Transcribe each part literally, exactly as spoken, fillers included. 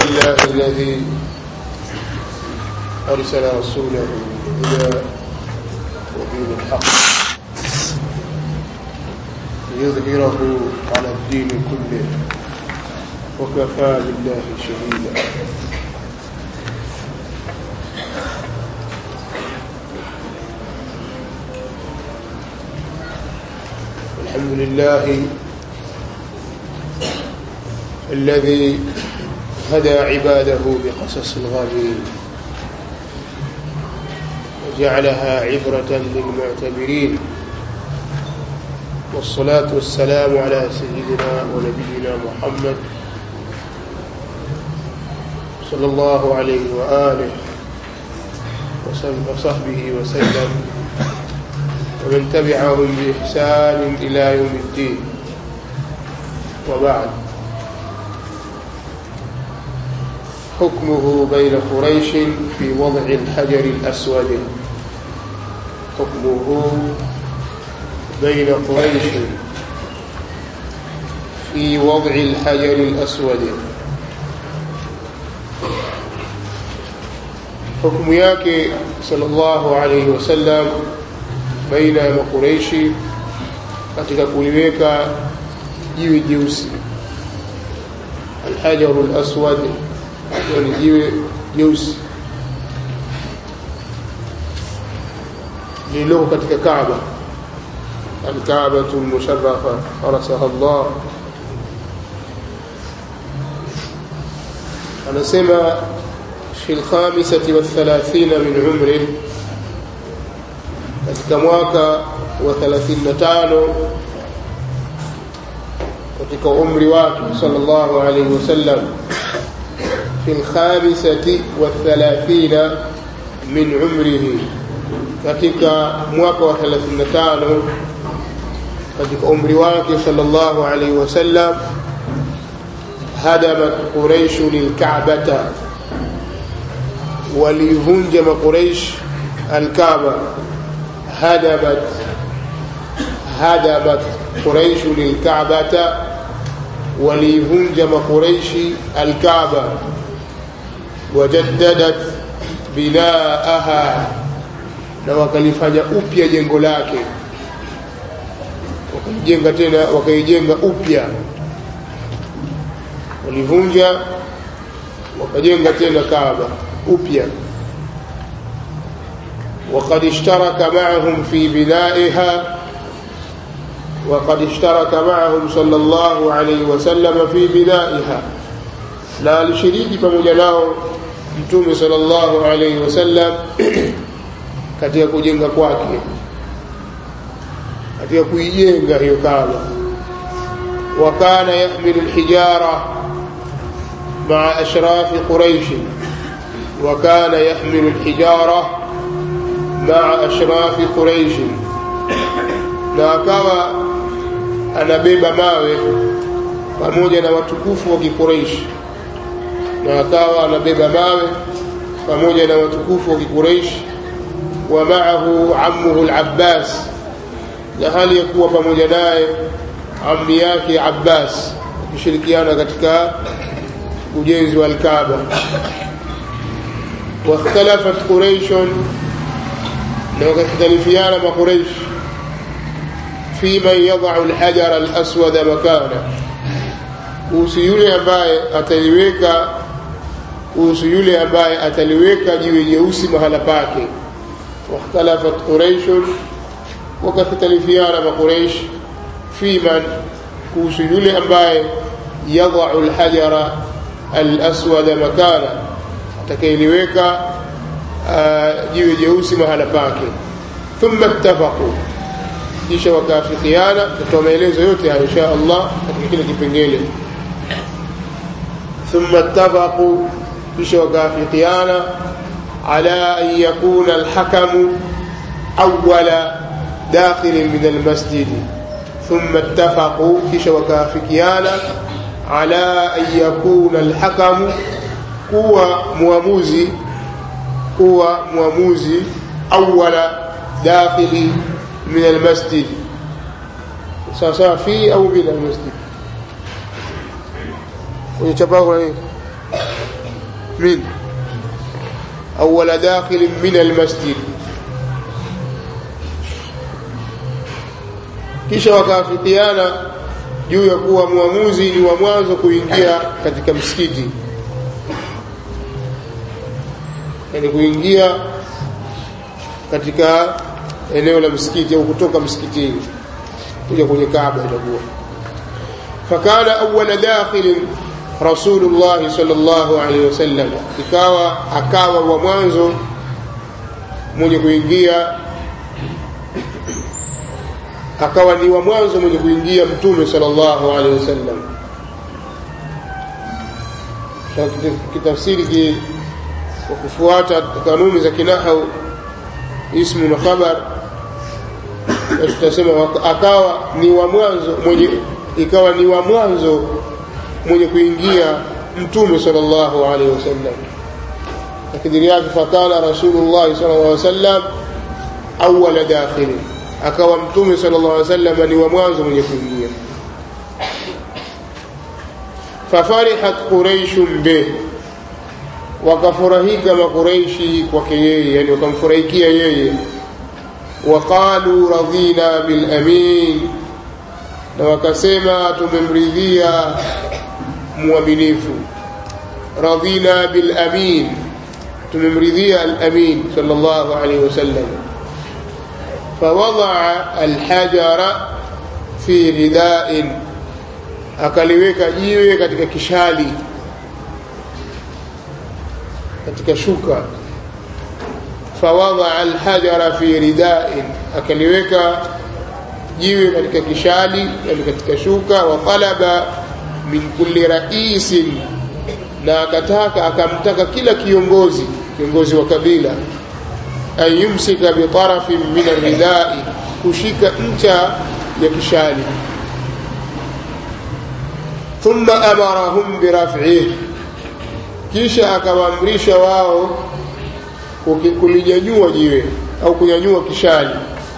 لله الذي أرسل رسوله بالهدى ودين الحق ليظهره على الدين كله وكفى بالله شهيدا. الحمد لله الذي هدى عباده بقصص الغابرين وجعلها عبرة للمعتبرين، والصلاة والسلام على سيدنا ونبينا محمد صلى الله عليه وآله وصحبه وسلم ومن تبعهم بإحسان إلى يوم الدين. وبعد، حكمه بين قريش في وضع الحجر الأسود. حكمه بين قريش في وضع الحجر الأسود. حكم yake sallallahu alayhi wasallam baina ya Quraishi katika kuliweka jiwe jeusi, al-hajar al-aswad, yani jiwe jeusi lilo katika Kaaba, al-Kaaba al-musharrafa arasaha Allah. anasema في الخامسة والثلاثين من عمره، katika mwaka wa thelathini na tano katika umri wake sallallahu alayhi wasallam. في الخامسة والثلاثين من عمره، katika mwaka wa thelathini na tano katika umri wake sallallahu alayhi wasallam. هدمت قريش للكعبة، walivunja Quraysh al-Kaaba. هدمت هدمت قريش للكعبة، walivunja Quraysh al-Kaaba. وجددت بناءها، na wakalifanya upya jengo lake, wakajenga tena wakaijenga upya. walivunja wakajenga tena Kaaba upya. وقد اشترك معهم في بنائها وقد اشترك معهم صلى الله عليه وسلم في بنائها، لا alishiriki pamoja nao Mtume sallallahu alayhi wasallam katika kujenga kwake, katika kuijenga hiyo Kaaba. وكان يحمل الحجارة مع أشراف قريش وكان يحمل الحجارة مع أشراف قريش، na akawa anabeba mawe pamoja na watukufu wa Quraysh, na akawa anabeba mawe pamoja na watukufu wa Quraysh. Wa ma'ahu ammuhu al-Abbas, na hali ya kuwa pamoja naye ammi yake Abbas, kushirikiana katika ujenzi wa al-Kaaba. واختلفت قريش، لو اختلفيان ما قريش في من يضع الحجر الأسود مكانه، kuhusu yule ambaye ataliweka kuhusu yule ambaye ataliweka jiwe jeusi mahala pake. واختلفت قريش، وكختلفيان ما قريش في من kuhusu yule ambaye يضع الحجر الأسود مكانه، atakayeliweka jiwe jeusi mahala pake. Thumma ittafaqu, kisha wakafikiana. Tutoa maelezo yote hayo insha Allah katika kile kipengele. Thumma ittafaqu, kisha wakafikiana ala an yakuna al-hakamu awwala dakhil min al-masjid. Thumma ittafaqu, kisha wakafikiana ala an yakuna al-hakamu, kuwa muamuzi kuwa muamuzi awwala dakhili min almasjid, sasa fi au bila almasjid. Unachapa kwa nini min awwala dakhil min almasjid, kisha wakafikiana juu ya kuwa muamuzi ni wa mwanzo kuingia katika msikiti, yani kuingia katika eneo la msikiti au kutoka msikitini kuja kwenye Kaaba itakuwa. Fakana awwala dakhil Rasulullah sallallahu alaihi wasallam, ikawa akawa wa mwanzo mwenye kuingia, akawa ni wa mwanzo mwenye kuingia Mtume sallallahu alaihi wasallam. Kitafsiri kwa kufuata kanuni za kinahau ismu na khabar, tutasema akawa ni wa mwanzo mwenye, ikawa ni wa mwanzo mwenye kuingia Mtume sallallahu alaihi wasallam. Lakini yake fakana Rasulullah sallallahu alaihi wasallam awwala dakhil, akawa Mtume sallallahu alaihi wasallam ni wa mwanzo mwenye kuingia. Fafarihat Quraish bih, wakafurahika makuraishi kwake yeye, yani wakamfurahikia yeye. Waqalu radina bil amin, na wakasema tumemridhia muaminifu. Radina bil amin, tumemridhia al amin sallallahu alayhi wasallam. Fawadaa al hajara fi rida'in, akaliweka jiwe katika kishali, katika shuka. Fawadaa al hajara fi rida'in, akaliweka jiwe katika kishali, yani katika shuka. Wa talaba min kulli ra'isin, na akataka akamtaka kila kiongozi kiongozi wa kabila, ayumsika bi tarafin min ar-rida'i, kushika ncha ya kishali. Thumma amarahum bi raf'ihi, kisha akawaamrisha wao kulinyanyua jiwe au kunyanyua kishali.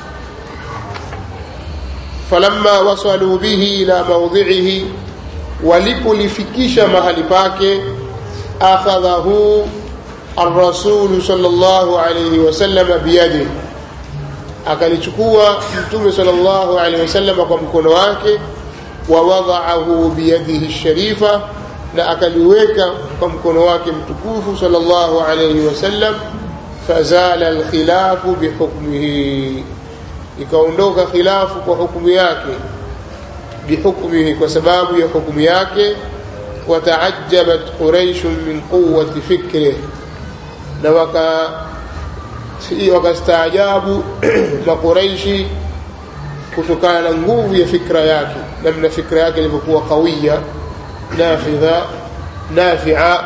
Falamma wasalu bihi ila mawdhi'ihi, walipolifikisha mahali pake, akhadhahu ar-rasul sallallahu alayhi wasallam biyadihi, akalichukua Mtume sallallahu alayhi wasallam kwa mkono wake. Wa wada'ahu biyadihi ash-sharifa, na akaliweka kwa mkono wake mtukufu sallallahu alayhi wasallam. Fazala al-khilafu bihukmihi, ikaondoka khilafu kwa hukumu yake. Bihukmihi, kwa sababu ya hukumu yake. Wata'ajjabat Quraish min quwwati fikrihi, na waka wakastaajabu makuraishi kutokana na nguvu ya fikra yake, namna fikra yake ilivyokuwa qawiya, nafidha nafi'a.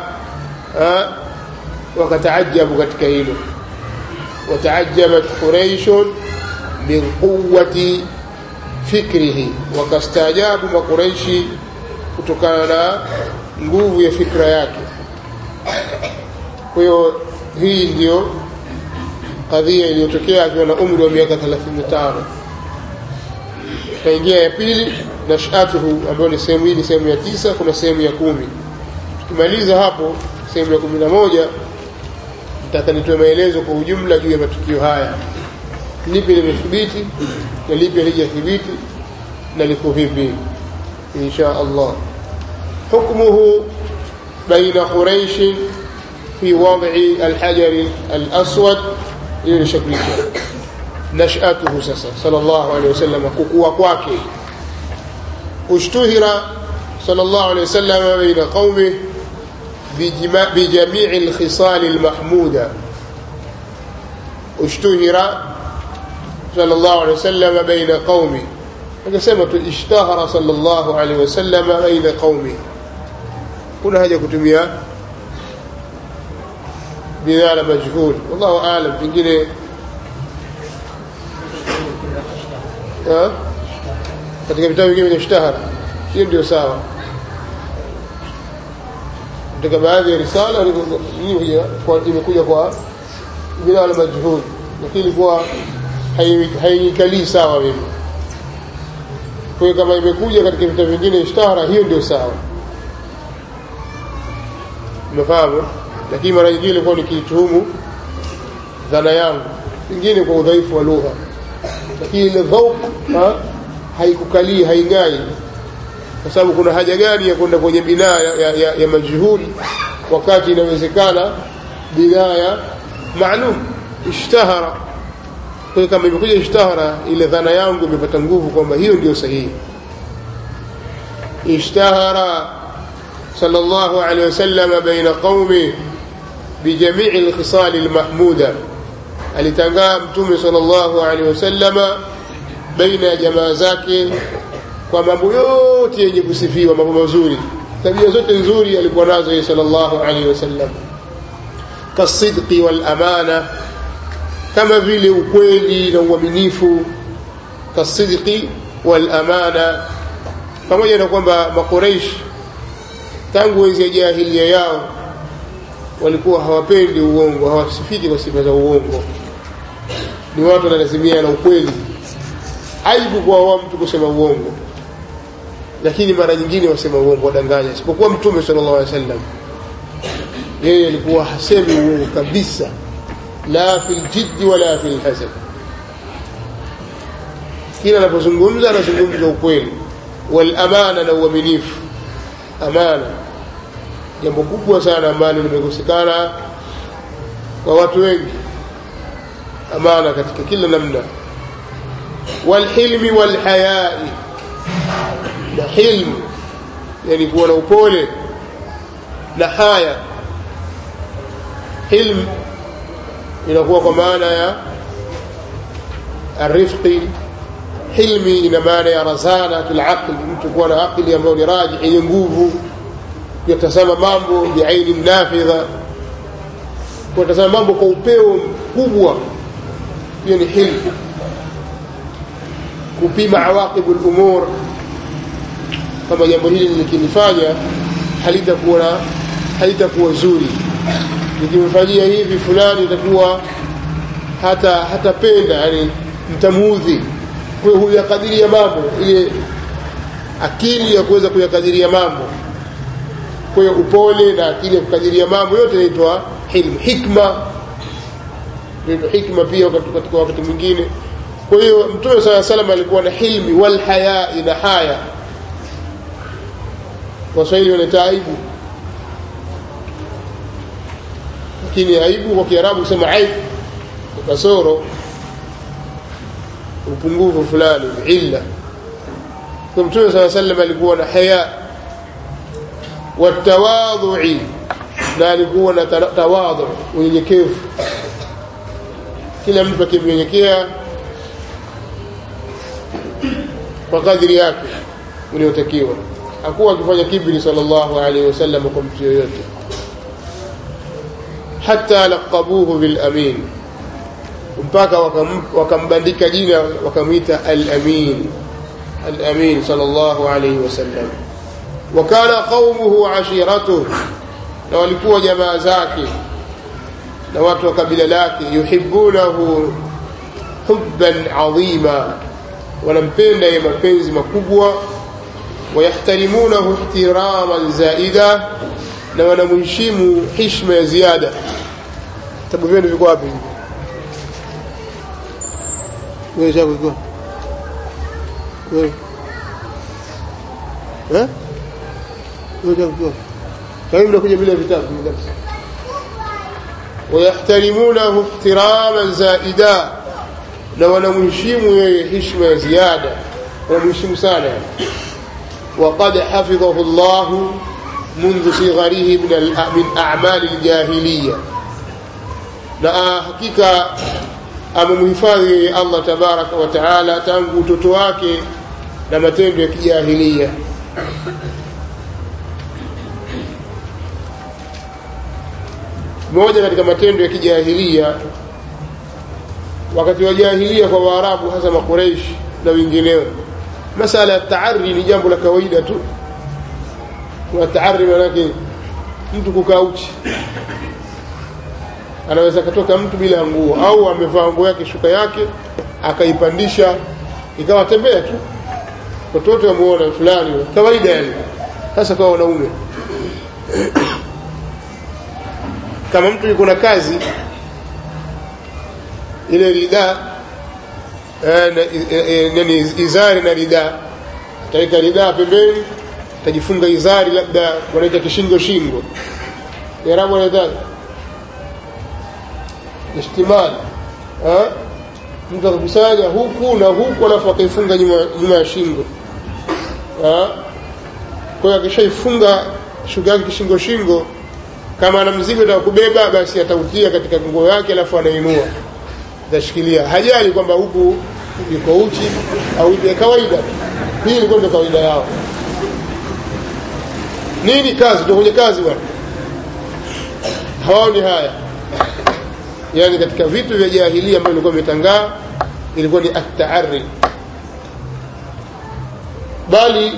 wakataajabu katika hilo. Wata'ajjabat Quraish min quwwati fikrihi, wakastaajabu makuraishi kutokana na nguvu ya fikra yake. Kwa hiyo hii ndio kadhia iliyotokea akiwa na umri wa miaka thelathini na tano. Kaingia ya pili, nashatuhu, ambayo ni sehemu hii, ni sehemu ya tisa, kuna sehemu ya kumi. Tukimaliza hapo sehemu ya kumi na moja, nataka nitoe maelezo kwa ujumla juu ya matukio haya, lipi limethibiti na lipi halijathibiti na liko vipi, insha Allah. Hukmuhu baina Quraish fi wad'i al-hajar al-aswad, ili shaklisha nashatuhu sasa sallallahu alayhi wasallam, kukua kwake. Ushtuhira sallallahu alayhi wasallam baina qaumi bijami' al-khisal al-mahmuda. Ushtuhira sallallahu alayhi wasallam baina qaumi, akasema tu ishtahara sallallahu alayhi wasallam baina qaumi. Kuna haja kutumia bidhala majhul, wallahu aalam, pengine ha katika vitabu vingine vinashtahara, hiyo ndio sawa. Katika baadhi ya risala nyingi kwa imekuja kwa bidhala majhul, lakini kwa haikali sawa hivi. Kwa kama imekuja katika vitabu vingine ishtahara, hiyo ndio sawa. Umefahamu? lakini mara nyingine ilikuwa nikituhumu dhana yangu, nyingine kwa udhaifu wa lugha, lakini ile dhauq haikukali haingai. Kwa sababu kuna haja gani ya kwenda kwenye binaa ya, ya, ya, ya majhuli wakati inawezekana binaa maalum ishtahara. Kwa kama imekuja ishtahara, ile dhana yangu imepata nguvu kwamba hiyo ndio sahihi. Ishtahara sallallahu alayhi wasallam baina qaumi bijamii alkhisal almahmuda, alitangaa mtume sallallahu alayhi wasallam baina ya jamaa zake kwa mambo yote yenye kusifiwa, mambo mazuri, tabia zote nzuri alikuwa nazo yeye sallallahu alayhi wasallam. Kasidqi wal amana, kama vile ukweli na uaminifu. Kasidqi wal amana, pamoja na kwamba makuraish tangu enzi ya jahiliya yao walikuwa hawapendi uongo, hawasifiki kwa sifa za uongo, ni watu wanalazimia na ukweli. Aibu kwa wao mtu kusema uongo, lakini mara nyingine wasema uongo, wadanganya. Isipokuwa mtume sallallahu alaihi wasallam, yeye alikuwa hasemi uongo kabisa, la fil jiddi wala fil hazan. Kila anapozungumza anazungumza ukweli. Wal amana, na uaminifu. Amana jambo kubwa sana ambalo limekosekana kwa watu wengi, amana katika kila namna. Wal hilmi wal hayai, na hilm yani kuwa na upole na haya. Hilm inakuwa kwa maana ya arifqi, hilmi ina maana ya razanatul aql, mtu kuwa na akili ambayo ni rajih, yenye nguvu, kutazama mambo biaini nafidha, kutazama mambo kwa upeo mkubwa, hiyo ni hilm. Kupima awaqibul umur, kama jambo hili nikilifanya halitakuwa halitakuwa zuri, nikimfanyia hivi fulani itakuwa hata hatapenda, yani mtamuudhi. Kwa hiyo huyu yakadiria mambo, ile akili ya kuweza kuyakadiria mambo. Kwa hiyo upole na akili ya kukadiria mambo yote inaitwa hilm. Hikma inaitwa hikma pia katika wakati mwingine. Kwa hiyo mtume sallallahu alaihi wasallam alikuwa na hilmi wal haya, ina haya. Waswahili wanaita aibu, lakini aibu kwa Kiarabu kusema aibu, kasoro, upungufu fulani, illa. Kwa mtume sallallahu alaihi wasallam alikuwa na haya. Watawadhu'i, na alikuwa na tawadhu, unyenyekevu. Kila mtu akimnyenyekea kwa kadri yake uliotakiwa, hakuwa akifanya kibri sallallahu alaihi wasallam kwa mtu yoyote. Hatta laqabuhu bil amin, mpaka wakambandika jina wakamuita al-amin, al-amin sallallahu alaihi wasallam. Wakana qaumuhu ashiratuhu, na walikuwa jamaa zake na watu wa kabila lake, yuhibbunahu hubban adhima, wanampenda yeye mapenzi makubwa. Wayahtarimunahu ihtiraman zaida, na wanamheshimu heshima ya ziada. Tabu vyenu viko wapi? Wewe chako kiko wewe eh wewe chako kama mnakuja bila vitabu kabisa. Wayahtarimunahu ihtiraman zaida, na wanamheshimu yeye heshima ya ziada, wanamheshimu sana. وقد حفظه الله منذ صغره من من أعمال الجاهلية، na hakika amemhifadhi Allah tabaraka wa taala tangu utoto wake na matendo ya kijahiliya. Moja katika matendo ya kijahiliya wakati wa jahiliya kwa Waarabu, hasa Makuraish na wengineo, masala ya taarri ni jambo la kawaida tu. Kwa taarri maana yake mtu kukaa uchi, anaweza kutoka mtu bila nguo, au amevaa nguo yake, shuka yake akaipandisha ikawa tembea tu, watoto wamuona fulani, kawaida yani. Sasa kwa wanaume kama mtu yuko na kazi ile rida yani izari na rida, ataweka rida pembeni, atajifunga izari labda wanaita kishingo shingo yarabu wanaita ihtimal, eh mtu akakusanya huku na huku alafu akaifunga nyuma nyuma ya shingo, eh kwa hiyo akishaifunga shuka yake kishingo shingo, kama ana mzigo ndio kubeba basi atautia katika nguo yake alafu anainua atashikilia, hajali kwamba huku yuko uchi au ni kawaida. Hii ilikuwa ndio kawaida yao. Nini kazi? Ndio kwenye kazi bwana, hawaoni haya. Yani katika vitu vya jahiliya ambavyo ilikuwa imetangaa ilikuwa ni at-ta'arri, bali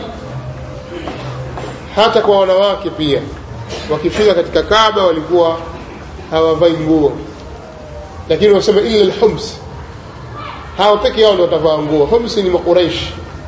hata kwa wanawake pia wakifika katika Kaaba walikuwa hawavai nguo, lakini wasema illa al-hums, hao pekee yao ndio watavaa nguo. Hums ni makuraish,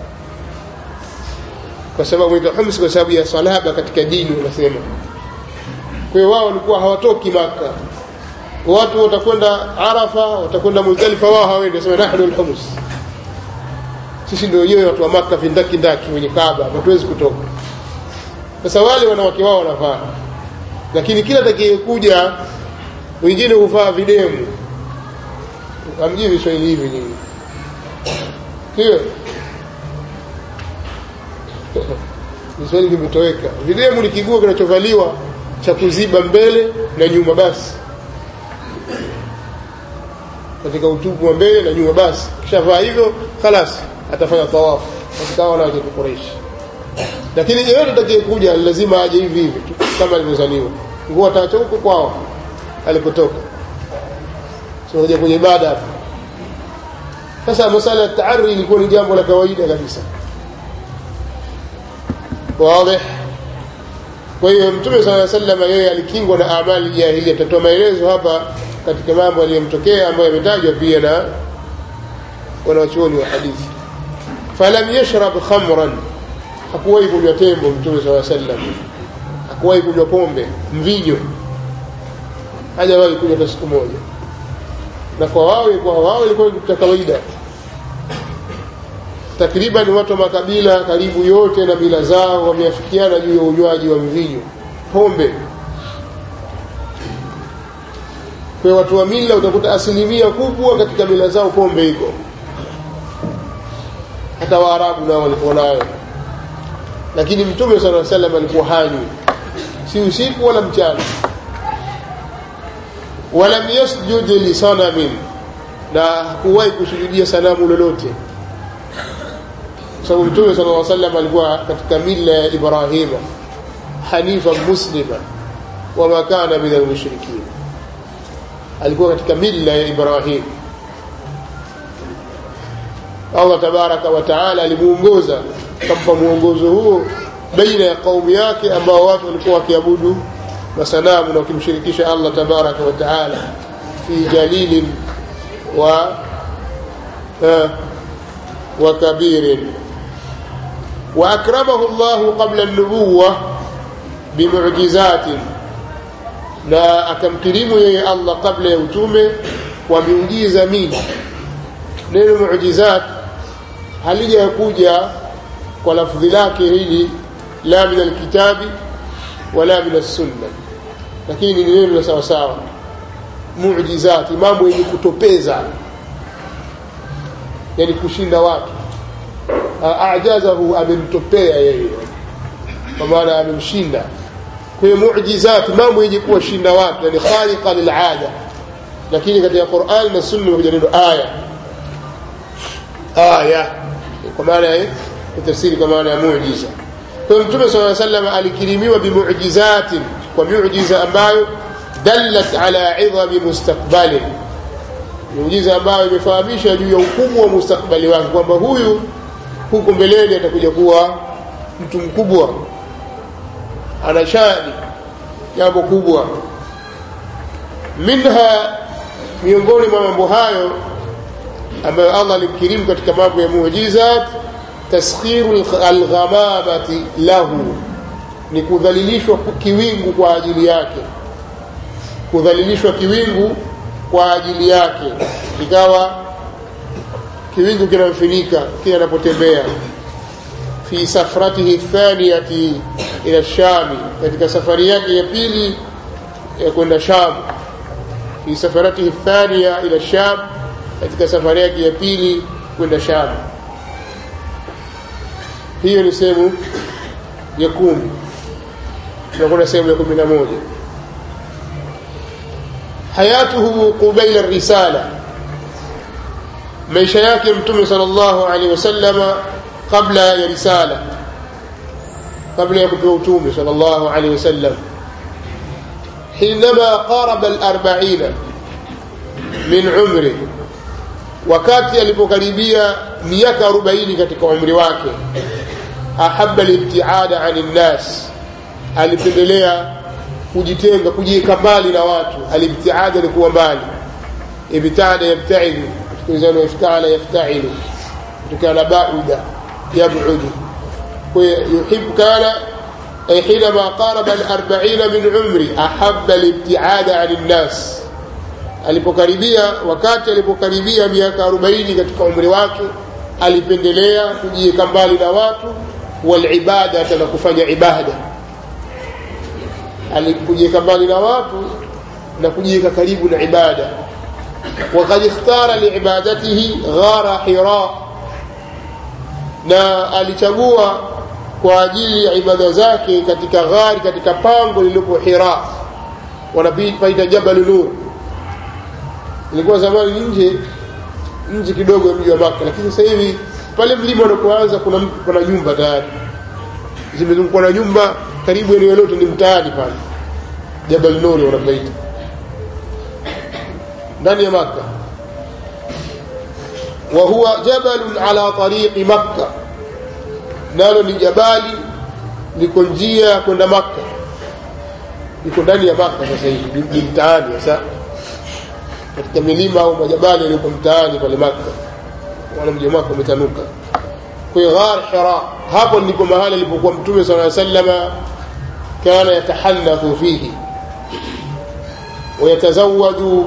kwa sababu ni hums kwa sababu ya salaba katika dini wanasema. Kwa hiyo wao walikuwa hawatoki Maka, watu watakwenda Arafa, watakwenda Muzdalifa, wao hawaendi, wasema nahnu al-hums, sisi ndio wenyewe watu wa Maka vindaki ndaki wenye Kaaba, hatuwezi kutoka. Sasa wale wanawake wao wanavaa, lakini kila atakayekuja wengine huvaa videmu. Amjini Kiswahili hivi nyinyi hiyo Kiswahili kimetoweka. Videmu ni kiguo kinachovaliwa cha kuziba mbele na nyuma basi, katika utubu wa mbele na nyuma basi. Kisha vaa hivyo خلاص atafanya tawafu katika wana wa Quraysh. Lakini yeyote atakayekuja lazima aje hivi hivi kama alivyozaliwa, nguo ataacha huko kwao alipotoka, sio kuja kwenye ibada hapa. Sasa masuala ya ta'arri ilikuwa ni jambo la kawaida kabisa, wazi. Kwa hiyo Mtume sallallahu alaihi wasallam yeye alikingwa na amali jahiliya. Tutatoa maelezo hapa katika mambo aliyomtokea ambayo yametajwa pia na wanachuoni wa hadithi. Falam yashrab khamran, hakuwahi kunywa tembo Mtume sallallahu alaihi wasallam, hakuwahi kunywa pombe, mvinyo hajawahi kunywa hata siku moja. Na kwa wao kwa wao ilikuwa ni kawaida. Takriban watu wa makabila karibu yote na mila zao wameafikiana juu ya unywaji wa mvinyo, pombe. Kwa watu wa mila utakuta asilimia kubwa katika mila zao pombe iko. Hata Waarabu nao walikuwa nayo. Lakini Mtume sallallahu alaihi wasallam alikuwa hanywi, si usiku wala mchana. Wala yasjud li sanamin, na hakuwahi kusujudia sanamu lolote. Sababu Mtume sallallahu alaihi wasallam alikuwa katika mila ya Ibrahima, hanifa muslima wama kana min al-mushrikin. Alikuwa katika mila ya Ibrahim. Allah tabaraka wa taala alimuongoza, kampa muongozo huo baina ya kaumu yake ambao watu walikuwa wakiabudu masanamu na kumshirikisha Allah tabaraka wa taala fi jalilin wa uh, wa kabirin. Wa akramahu Allah qabla an-nubuwah bimu'jizatin, na akamkirimu yeye Allah kabla ya utume kwa miujiza mingi. Neno mu'jizat halija kuja kwa lafdhi lake hili la min al-kitabi wala min as-sunnah, lakini ni neno la sawa sawa. Mu'jizat, mambo yenye kutopeza, yani kushinda watu. Aajazahu, amemtopea yeye, kwa maana amemshinda. Kwa hiyo mu'jizat, mambo yenye kuwashinda watu, yani khaliqa lil'ada. Lakini katika Qur'an na Sunna huja neno aya. Aya kwa maana ya tafsiri, kwa maana ya muujiza. Kwa hiyo Mtume sallallahu alaihi wasallam alikirimiwa bimu'jizatin, kwa muujiza ambayo dallat ala 'idhami mustaqbali, muujiza ambayo imefahamisha juu ya ukubwa wa mustakbali wake, kwamba huyu huko mbeleni atakuja kuwa mtu mkubwa, ana shani, jambo kubwa. Minha, miongoni mwa mambo hayo ambayo Allah alimkirimu katika mambo ya muujiza, taskhiru al-ghamamati lahu, ni kudhalilishwa kiwingu kwa ajili yake. kudhalilishwa kiwingu kwa ajili yake, ikawa kiwingu kinamfunika kila anapotembea. Fi safratihi thaniyati ila Sham, katika safari yake ya pili ya kwenda Sham. Fi safaratihi thaniya ila Sham, katika safari yake ya pili kwenda Sham. Hiyo ni sehemu ya kumi. Tunakwenda sehemu ya kumi na moja. Hayatuhu qubayla risala, maisha yake Mtume sallallahu alaihi wasallam kabla ya risala, kabla ya kupewa utume sallallahu alaihi wasallam. حينما قارب الأربعين من عمره, wakati alipokaribia miaka arobaini katika umri wake. Ahabba al-ibtiada 'anil nas, alipendelea kujitenga, kujiweka mbali na watu. Al-ibtiada ni kuwa mbali, ibtada yabtaidu, tukizana iftala yafta'ilu, tukana ba'uda yab'udu. Kwa yuhibbu kana أي حينما قارب الأربعين من عمري أحب الابتعاد عن الناس, alipokaribia wakati alipokaribia miaka arobaini katika umri wake alipendelea kujiweka mbali na watu. Wal ibada, na kufanya ibada. Alipojiweka mbali na watu na kujiweka karibu na ibada. Waqad ikhtara liibadatihi ghara Hira, na alichagua kwa ajili ya ibada zake katika ghari, katika pango lililopo Hira, wanapaita Jabal Nur. Ilikuwa zamani nje nje kidogo ya mji wa Makka, lakini sasa hivi pale mlima unapoanza kuna kuna nyumba tayari zimezungukwa na nyumba, karibu eneo lote ni mtaani pale Jabal Nur wanapaita, ndani ya Makka. Wa huwa jabalun ala tariqi Makka, nalo ni jabali liko njia kwenda Makka, liko ndani ya Makka. Sasa hivi ni mtaani, sasa katika milima au majabali yaliyo mtaani pale Makka, wala mji wa Makka umetanuka. Kwa hiyo ghar Hira, hapo ndipo mahali alipokuwa Mtume sallallahu alaihi wasallam kana yatahallathu fihi wa yatazawwadu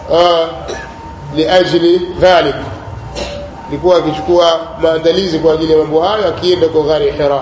liajli dhalik, alikuwa akichukua maandalizi kwa ajili ya mambo hayo akienda kwa ghari Hira.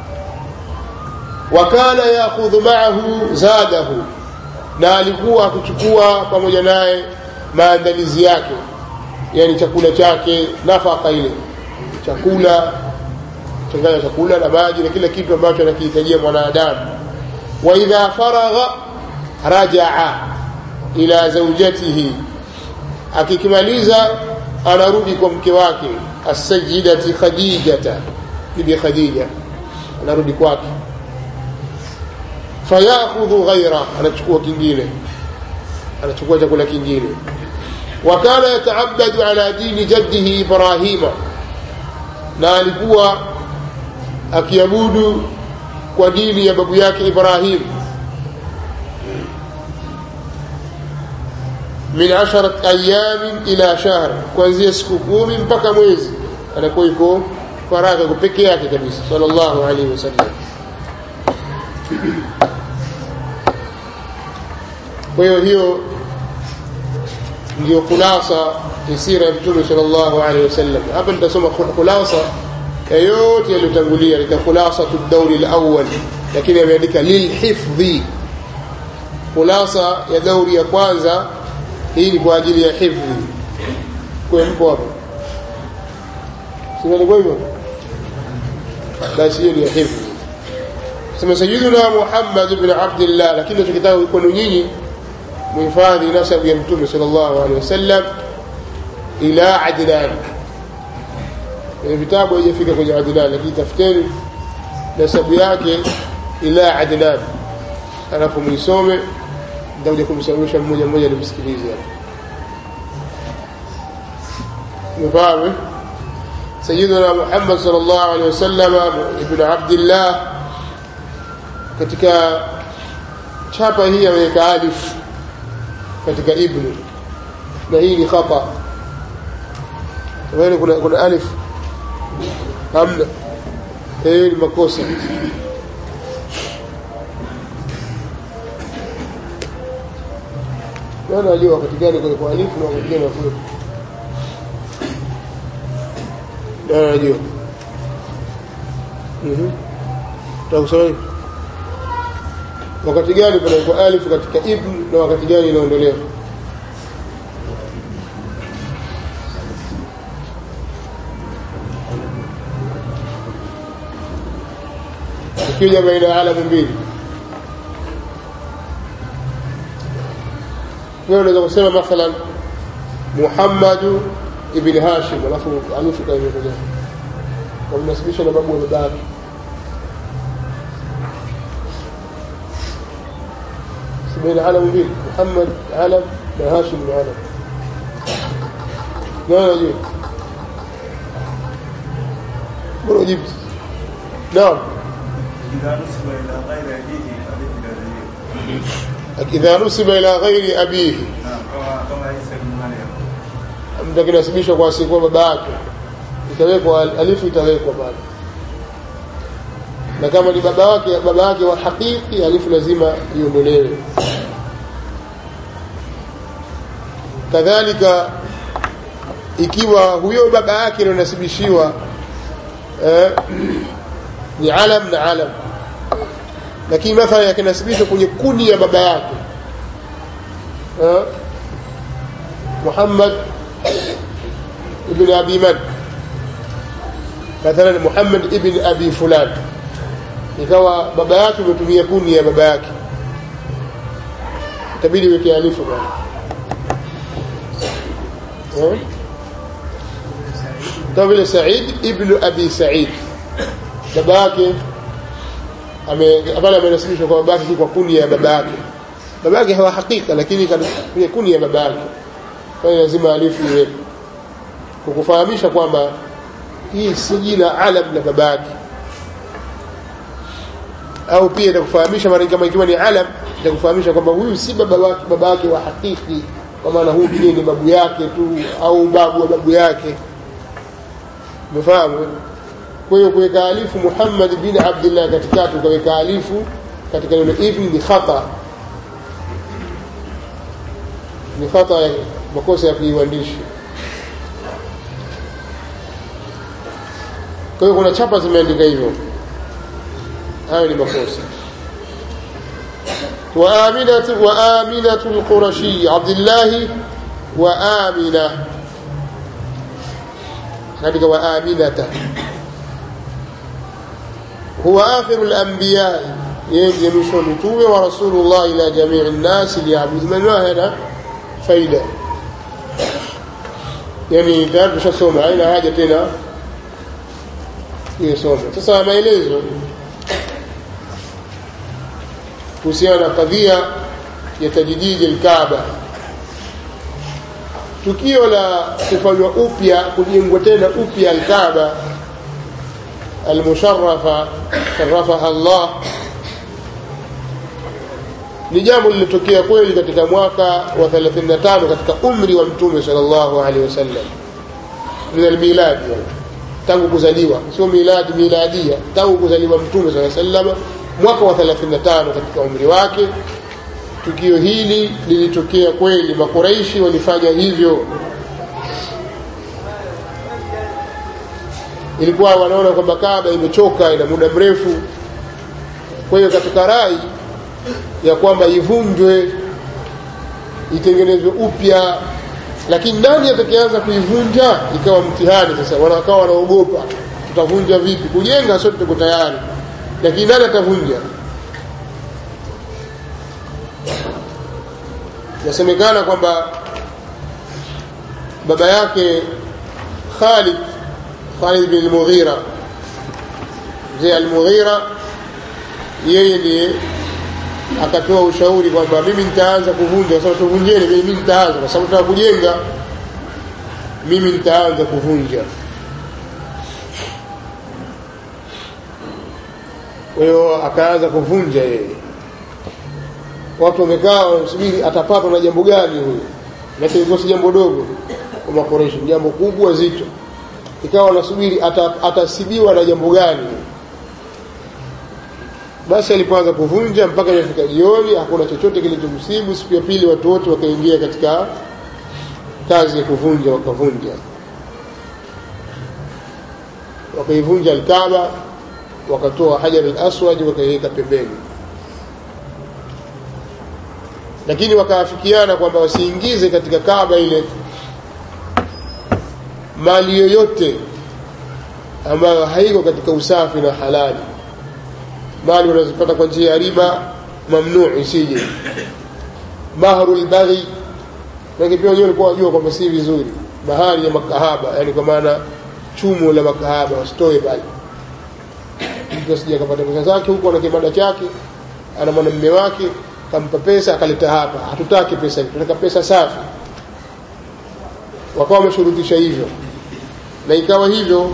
Wakana yaakhudhu ma'ahu zadahu, na alikuwa akichukua pamoja naye maandalizi yake, yani chakula chake, nafaka ile, chakula changanya chakula na maji na kila kitu ambacho anakihitajia mwanadamu. Wa idha faragha raja'a ila zawjatihi, akikimaliza anarudi kwa mke wake as-sayyidati Khadijata, bibi Khadija, anarudi kwake. Fayakhudhu ghaira, anachukua kingine, anachukua chakula kingine. Wa kana yata'abbadu ala dini jaddihi Ibrahima, na alikuwa akiabudu kwa dini ya babu yake Ibrahim. min asharat ayamin ila shahr, kuanzia siku kumi mpaka mwezi anakuwa yuko faragha kwa peke yake kabisa sallallahu alaihi wasallam. Kwa hiyo hiyo ndio khulasa sira ya Mtume sallallahu alaihi wasallam. Hapa nitasoma khulasa ya yote yaliyotangulia katika khulasatu ad-dawri al-awwal, lakini ameandika lilhifdhi. Khulasa ya dauri ya kwanza hii ni kwa ajili ya hifdhi. Kwa mpo hapo sio kwa hivyo, basi hiyo ni ya hifdhi. Sema Sayyiduna Muhammad ibn Abdullah, lakini tukitaka uko nyinyi muhifadhi nasabu ya Mtume sallallahu alaihi wasallam ila Adnan. Ile vitabu haijafika kwenye Adnan, lakini tafuteni nasabu yake ila Adnan, alafu muisome, ndio kumshawisha mmoja mmoja nimsikilize hapo. Mfahamu Sayyiduna Muhammad sallallahu alaihi wasallam ibn Abdullah, katika chapa hii ameweka alif katika ibn, na hii ni khata. Wewe kuna kuna alif hamna, hii ni makosa. Nani ajua wakati gani kwa kwa alifu na wakati gani kwa nani ajua? Mhm. Tutakusema wakati gani kuna kwa alifu katika ibn na wakati gani inaondolewa? Ukija baina alamu mbili wewe unaweza kusema mathalan Muhammad ibn Hashim alafu alifu kaje kwa kwa mnasibisha na babu wa babake baina alamu mbili Muhammad alam na Hashim alam nani ajui bora jibu naam إذا نسب إلى غير أبيه mtaki nasibishwa kwa asiyekuwa baba yake itawekwa alifu itawekwa pale na kama ni baba wake baba yake wa hakiki alifu lazima iondolewe kadhalika ikiwa huyo baba yake anasibishiwa eh, ni alam na alam lakini mathalan yakinasibishwa kwenye kuni ya baba yake eh Muhammad ibn Abi Man mathalan Muhammad ibn Abi Fulan ikawa baba yake umetumia kuni ya baba yake itabidi weke alifu bwana eh kama vile Said ibn Abi Said baba yake ame pale amenasibishwa kwa babake kwa kuni ya babake babake hawa hakika lakini kwenye kuni ya babake kwa hiyo lazima alifu iwe kukufahamisha kwamba hii si jina alam la babake au pia itakufahamisha mara kama ikiwa ni alam itakufahamisha kwamba huyu si baba wake babake wa hakiki kwa maana huyu ni babu yake tu au babu wa babu yake umefahamu kwa hiyo kuweka alifu Muhammad bin Abdullah katikati ukaweka alifu katika neno ibn ni khata ni khata ya makosa ya kuiandishi kwa hiyo kuna chapa zimeandika hivyo hayo ni makosa wa aminatu wa aminatu al-qurashi Abdullah wa amina katika wa aminata هو آخر الأنبياء يجي مشون توبة ورسول الله إلى جميع الناس ليعبد من هنا فايدة يعني ذلك مش الصوم عين حاجتنا يصوم sasa maelezo kuhusiana na kadhia ya tajdidi al-Kaaba tukio la kufanywa upya kujengwa tena upya al-Kaaba المشرفة شرفها الله ni jambo lilitokea kweli katika mwaka wa thelathini na tano katika umri wa mtume sallallahu alaihi wasallam min almilad tangu kuzaliwa sio miladi miladia tangu kuzaliwa mtume sallallahu alaihi wasallam mwaka wa thelathini na tano katika umri wake tukio hili lilitokea kweli makuraishi walifanya hivyo ilikuwa wanaona kwamba Kaaba imechoka ina muda mrefu kwa hiyo katika rai ya kwamba ivunjwe itengenezwe upya lakini nani atakayeanza kuivunja ikawa mtihani sasa wanakawa wanaogopa tutavunja vipi kujenga sote tuko tayari lakini nani atavunja yasemekana kwamba baba yake Khalid Khalid bin al-Mughira mzee al-Mughira yeye ndiye akatoa ushauri kwamba mimi nitaanza kuvunja sasa tuvunjeni mimi nitaanza kwa sababu nataka kujenga mimi nitaanza kuvunja kwa hiyo akaanza kuvunja yeye watu wamekaa wanasubiri atapata na jambo gani huyo na kilikuwa si jambo dogo kwa Makoreshi jambo kubwa zito ikawa wanasubiri atasibiwa na jambo gani Basi alipoanza kuvunja mpaka imefika jioni hakuna chochote kilichomsibu. Siku ya pili watu wote wakaingia katika kazi ya kuvunja, wakavunja wakaivunja al-Kaaba, wakatoa Hajar al-Aswad wakaiweka pembeni, lakini wakaafikiana kwamba wasiingize katika Kaaba ile mali yoyote ambayo haiko katika usafi na halali. Mali wanazipata kwa njia ya riba mamnuu isije. Mahrul baghi, lakini pia wenyewe walikuwa wajua kwamba si vizuri mahari ya makahaba, yani kwa maana chumo la makahaba wasitoe bali mtu asije akapata pesa zake huko na kibanda chake, ana mwanamume wake kampa pesa akaleta hapa, hatutaki pesa hiyo, tunataka pesa safi. Wakawa wameshurutisha hivyo na ikawa hivyo.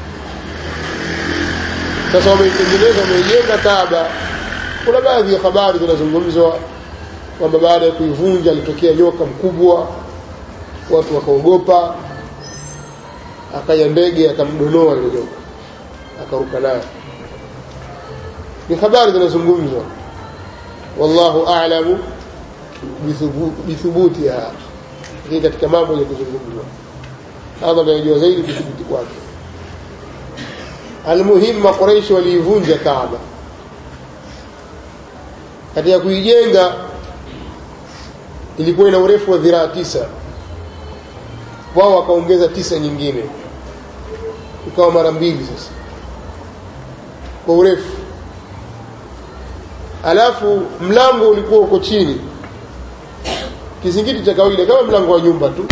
Sasa wameitengeneza, wameijenga Kaaba. Kuna baadhi ya habari zinazungumzwa kwamba baada ya kuivunja alitokea nyoka mkubwa, watu wakaogopa, akaja ndege akamdonoa ile nyoka akaruka naye. Ni habari zinazungumzwa, wallahu a'lamu bithubutiha, hii katika mambo ya kuzungumzwa. Hadha ndio zaidi kuthibitisha kwake. Almuhim, Quraysh waliivunja Kaaba. Katika kuijenga ilikuwa ina urefu wa dhiraa tisa, wao wakaongeza tisa nyingine, ikawa mara mbili sasa kwa urefu. Alafu mlango ulikuwa uko chini, kizingiti cha kawaida kama mlango wa nyumba tu.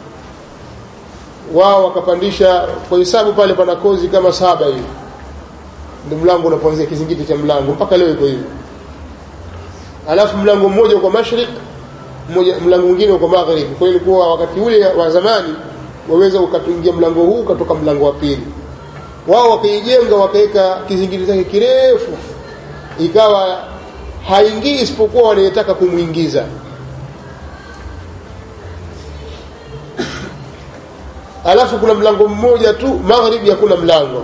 Wao wakapandisha kwa hesabu pale pana kozi kama saba hivi, ndio mlango unapoanzia, kizingiti cha mlango mpaka leo iko hivi. Alafu mlango mmoja uko mashariki, mmoja mlango mwingine uko magharibi. Kwa hiyo ilikuwa wakati ule wa zamani waweza ukatuingia mlango huu ukatoka mlango wa pili. Wao wakaijenga wakaweka kizingiti chake kirefu, ikawa haingii isipokuwa wanayetaka kumuingiza. Alafu kuna mlango mmoja tu magharibi, hakuna mlango,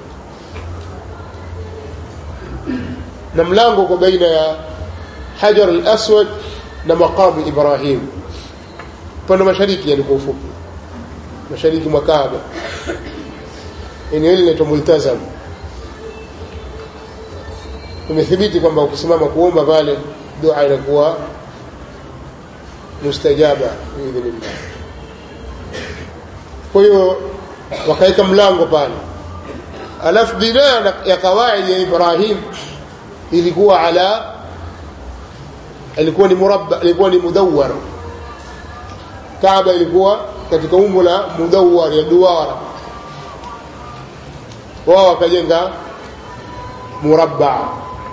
na mlango uko baina ya Hajar al-Aswad na maqam Ibrahim, pande mashariki, yani kwa ufupi mashariki mwa Kaaba. Eneo hili linaitwa Multazam. Tumethibiti kwamba ukisimama kuomba pale dua inakuwa mustajaba biidhnillah. Kwa hiyo wakaweka mlango pale. Alafu binaa ya kawaidi ya Ibrahim ilikuwa ala ilikuwa ni murabba, ilikuwa ni mudawwar. Kaaba ilikuwa katika umbo la mudawwar ya duara, wao wakajenga murabba.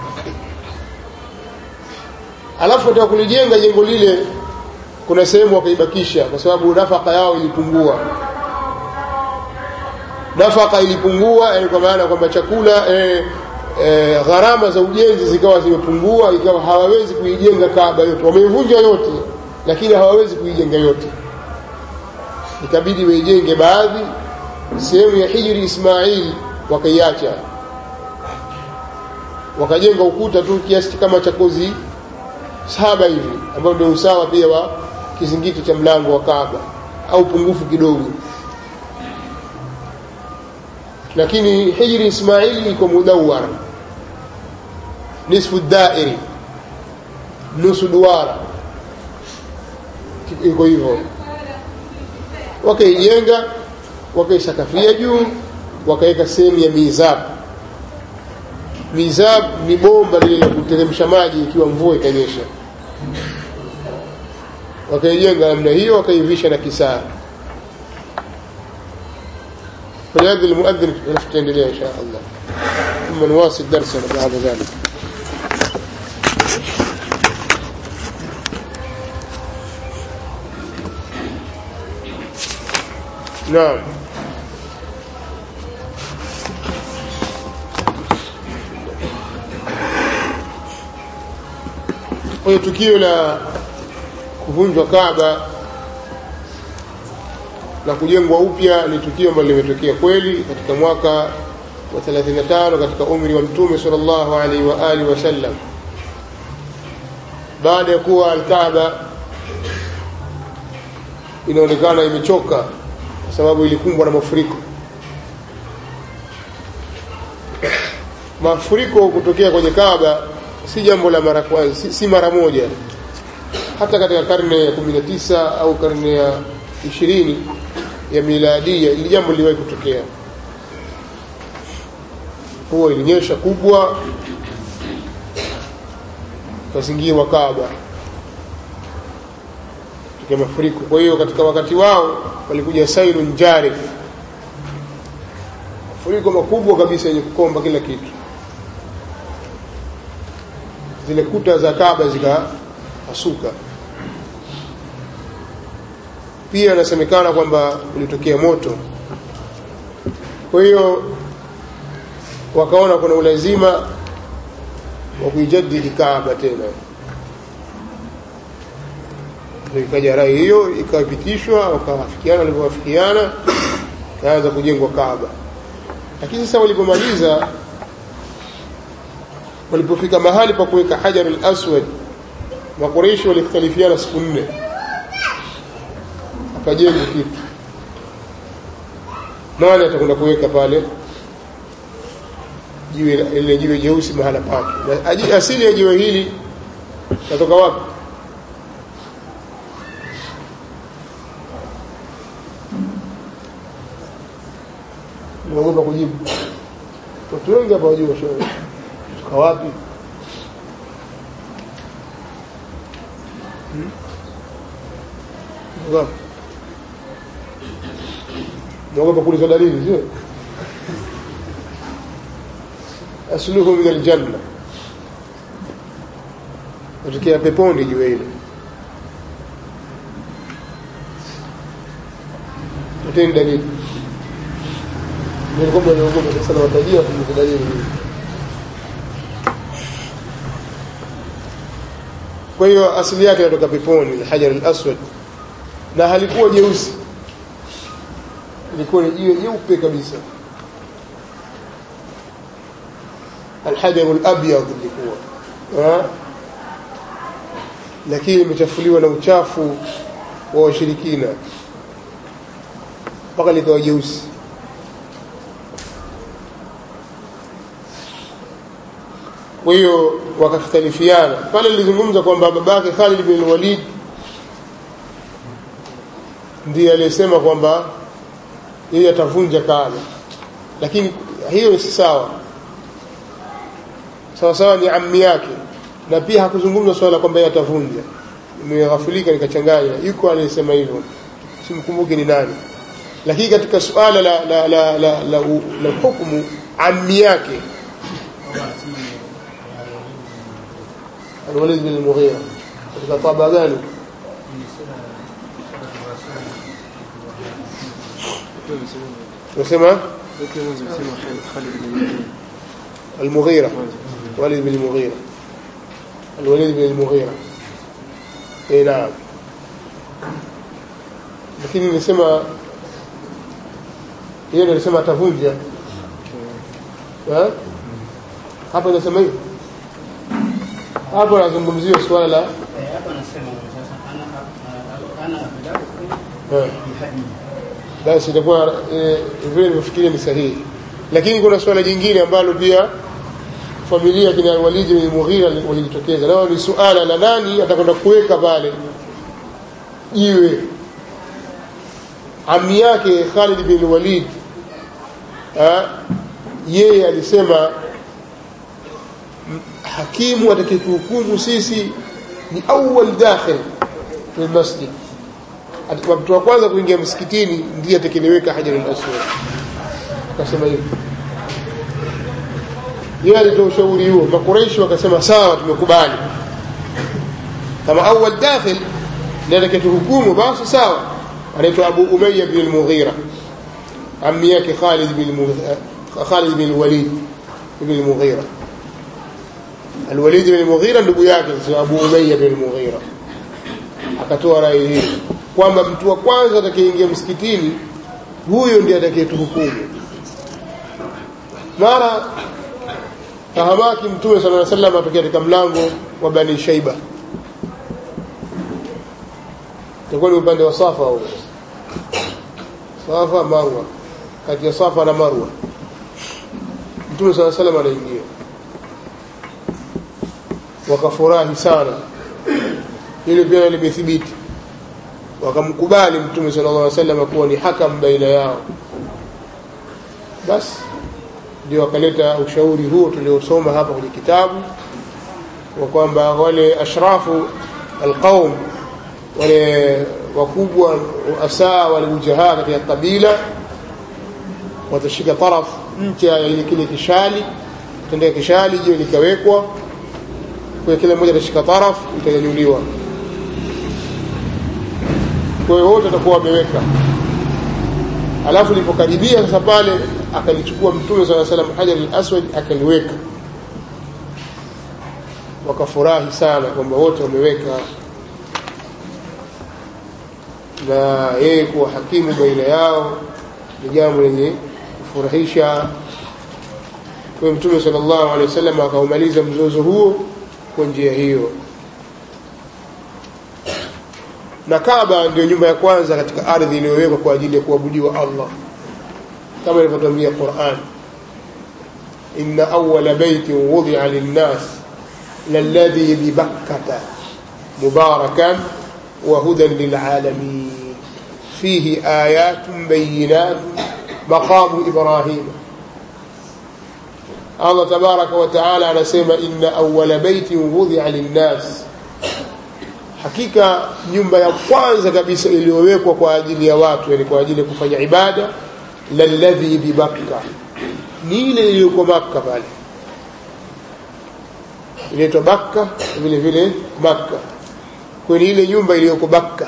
Alafu katika kulijenga jengo lile kuna sehemu wakaibakisha kwa sababu nafaka yao ilipungua. Nafaka ilipungua, yani kwa maana kwamba chakula eh, eh, gharama za ujenzi zikawa zimepungua, ikawa hawawezi kuijenga Kaaba yote. Wameivunja yote lakini hawawezi kuijenga yote, ikabidi waijenge baadhi. Sehemu ya Hijri Ismail wakaiacha, wakajenga ukuta tu kiasi kama cha kozi saba hivi, ambao ndio usawa pia wa kizingiti cha mlango wa Kaaba au pungufu kidogo. Lakini Hijri Ismail iko mudawwar, nisfu dairi, nusu duara, iko hivyo. Wakaijenga, wakaisakafia juu, wakaweka sehemu ya mizab. Mizab ni bomba lile la kuteremsha maji ikiwa mvua ikanyesha. Wakaijenga namna hiyo, wakaivisha na kisaa. فليأذن المؤذن نفتن إليه إن شاء الله، ثم نواصل درسنا بعد ذلك. نعم. Kwa tukio la kuvunjwa Kaaba na kujengwa upya ni tukio ambalo limetokea kweli katika mwaka wa thelathini na tano katika umri wa Mtume sallallahu alaihi wa alihi wasallam, baada ya kuwa al-Kaaba inaonekana imechoka kwa sababu ilikumbwa na mafuriko. Mafuriko kutokea kwenye Kaaba si jambo la mara kwanza, si, si mara moja. Hata katika karne ya kumi na tisa au karne ya ishirini ya miladia ili jambo liliwahi kutokea. Huwa ilinyesha kubwa kazingira Kaaba kwa mafuriko. Kwa hiyo katika wakati wao walikuja sailun jarif, mafuriko makubwa kabisa yenye kukomba kila kitu. Zile kuta za Kaaba zikapasuka. Pia inasemekana kwamba ulitokea moto. Kwa hiyo wakaona kuna ulazima wa kuijadidi Kaaba tena. Ikaja rai hiyo ikapitishwa, wakawafikiana walivyowafikiana, kaanza kujengwa Kaaba. Lakini sasa walipomaliza, walipofika mahali pa kuweka Hajar al-Aswad, Makuraishi walikhtalifiana siku nne akajenga kitu. Nani atakwenda kuweka pale jiwe ile jiwe jeusi mahala pake? Na asili ya jiwe hili natoka wapi? Naomba kujibu. Watu wengi hapa wajua shule. Toka wapi? Hmm? Ngapi? Naomba kuuliza dalili, sio? Asluhu min aljanna. Kutoka peponi jiwe hilo. Tuteni dalili. Nilikuwa naogopa sana watajia kumbuka dalili. Kwa hiyo asili yake inatoka peponi, al-Hajar al-Aswad. Na halikuwa jeusi. Ilikuwa jiwe jeupe kabisa. Al-Hajar al-Abyad ilikuwa. Ah. Lakini imechafuliwa na uchafu wa washirikina. Mpaka likawa jeusi. Kwa hiyo wakakhtalifiana. Pale nilizungumza kwamba babake Khalid bin Walid ndiye aliyesema kwamba yeye atavunja Kaaba. Lakini hiyo si sawa. Sawa sawa ni ammi yake. Na pia hakuzungumza swala kwamba yeye atavunja. Nimeghafilika nikachanganya. Yuko aliyesema hivyo. Simkumbuki ni nani. Lakini katika suala la la la la, la, la hukumu ammi yake Al-Walid bin al-Mughira katika taba gani? Nasema al-Mughira, Walid bin al-Mughira, Al-Walid bin al-Mughira. Eh, naam. Lakini nisema yeye alisema atavunja. Eh? Hapa nasema hivi. Hapo nazungumzia swala la hapa nasema sasa ana ana bila basi itakuwa vile nifikiri ni sahihi. Lakini kuna swala jingine ambalo pia familia kina Walid bin Mughira walijitokeza. Nao ni suala la nani atakwenda kuweka pale jiwe. Ami yake Khalid bin Walid ah yeye alisema hakimu atakayetuhukumu sisi ni awwal dakhil fi masjid. Mtu wa kwanza kuingia msikitini ndiye atakayeweka Hajar al-Aswad. Akasema hivi. Yeye alitoa ushauri huo. Makuraishi wakasema sawa, tumekubali. Kama awwal dakhil ndiye atakayetuhukumu basi sawa. Anaitwa Abu Umayya bin al-Mughira. Ammi yake Khalid bin Khalid bin Walid bin al-Mughira. Al-Walid bin al-Mughira ndugu yake Abu Umayya bin al-Mughira. Akatoa rai hii kwamba mtu wa kwanza atakayeingia msikitini huyo ndiye atakayetuhukumu. mara tahamaki mtume sallallahu alaihi wasallam atokea katika mlango wa Bani Shaiba, itakuwa ni upande wa Safa au Safa Marwa, kati ya Safa na Marwa. Mtume sallallahu alaihi wasallam anaingia, wakafurahi sana, ile pia limethibiti, wakamkubali mtume sallallahu alaihi wasallam kuwa ni hakam baina yao. Basi ndio wakaleta ushauri huo tuliosoma hapa kwenye kitabu, wa kwamba wale ashrafu alqaum, wale wakubwa asaa wale ujahaa katika kabila, watashika taraf ncha ya ile kile kishali, tende kishali jiwe likawekwa kwa kila mmoja atashika taraf, itanyanyuliwa. Kwa hiyo wote watakuwa wameweka. Alafu nilipokaribia sasa pale, akalichukua mtume sallallahu alaihi wasallam hajar al-aswad akaliweka, wakafurahi sana kwamba wote wameweka, na yeye kuwa hakimu baina yao ni jambo lenye kufurahisha. Kwa mtume sallallahu alaihi wasallam akaumaliza mzozo huo kwa njia hiyo. Na Kaaba ndio nyumba ya kwanza katika ardhi iliyowekwa kwa ajili ya kuabudiwa Allah, kama ilivyotuambia Qur'an, inna awwala baytin wudi'a lin-nas lalladhi bi Bakkah mubarakan wa hudan lil-alamin fihi ayatun bayyinatun maqamu Ibrahim. Allah tabaraka wa ta'ala anasema inna awwala baytin wudi'a lin-nas, hakika nyumba ya kwanza kabisa iliyowekwa kwa ajili ya watu, yani kwa ajili ya kufanya ibada, lalladhi bi Bakkah, ni ile iliyoko Makkah pale, inaitwa Bakkah vile vile Makkah. Kwa ni ile nyumba iliyoko Bakkah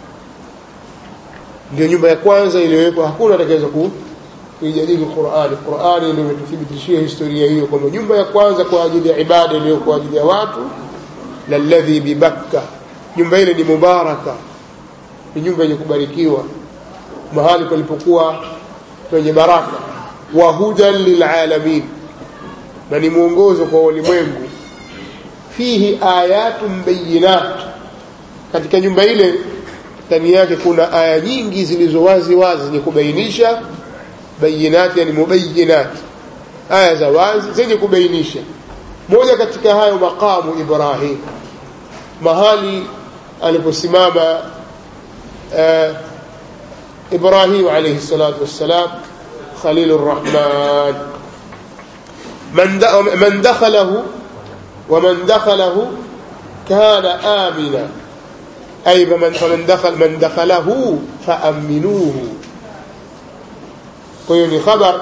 ndio nyumba ya kwanza iliyowekwa. Hakuna atakayeweza kuijadili Qur'ani. Qur'ani ndio imetuthibitishia historia hiyo kwamba nyumba ya kwanza kwa ajili ya ibada iliyoko kwa ajili ya watu, lalladhi bi Bakkah, nyumba ile ni mubaraka, ni nyumba yenye kubarikiwa, mahali palipokuwa penye baraka, wa hudan lilalamin, na ni mwongozo kwa ulimwengu, fihi ayatun bayyinat, katika nyumba ile ndani yake kuna aya nyingi zilizo wazi wazi zenye kubainisha. Bayinat yani mubayyinat, aya za wazi zenye kubainisha. Moja katika hayo maqamu Ibrahim, mahali aliposimama uh, Ibrahim alayhi salatu wassalam, Khalilur Rahman. man da, man dakhalahu wa man dakhalahu kana amina, ay man man dakhal man dakhalahu fa aminuhu. Kwa hiyo ni khabar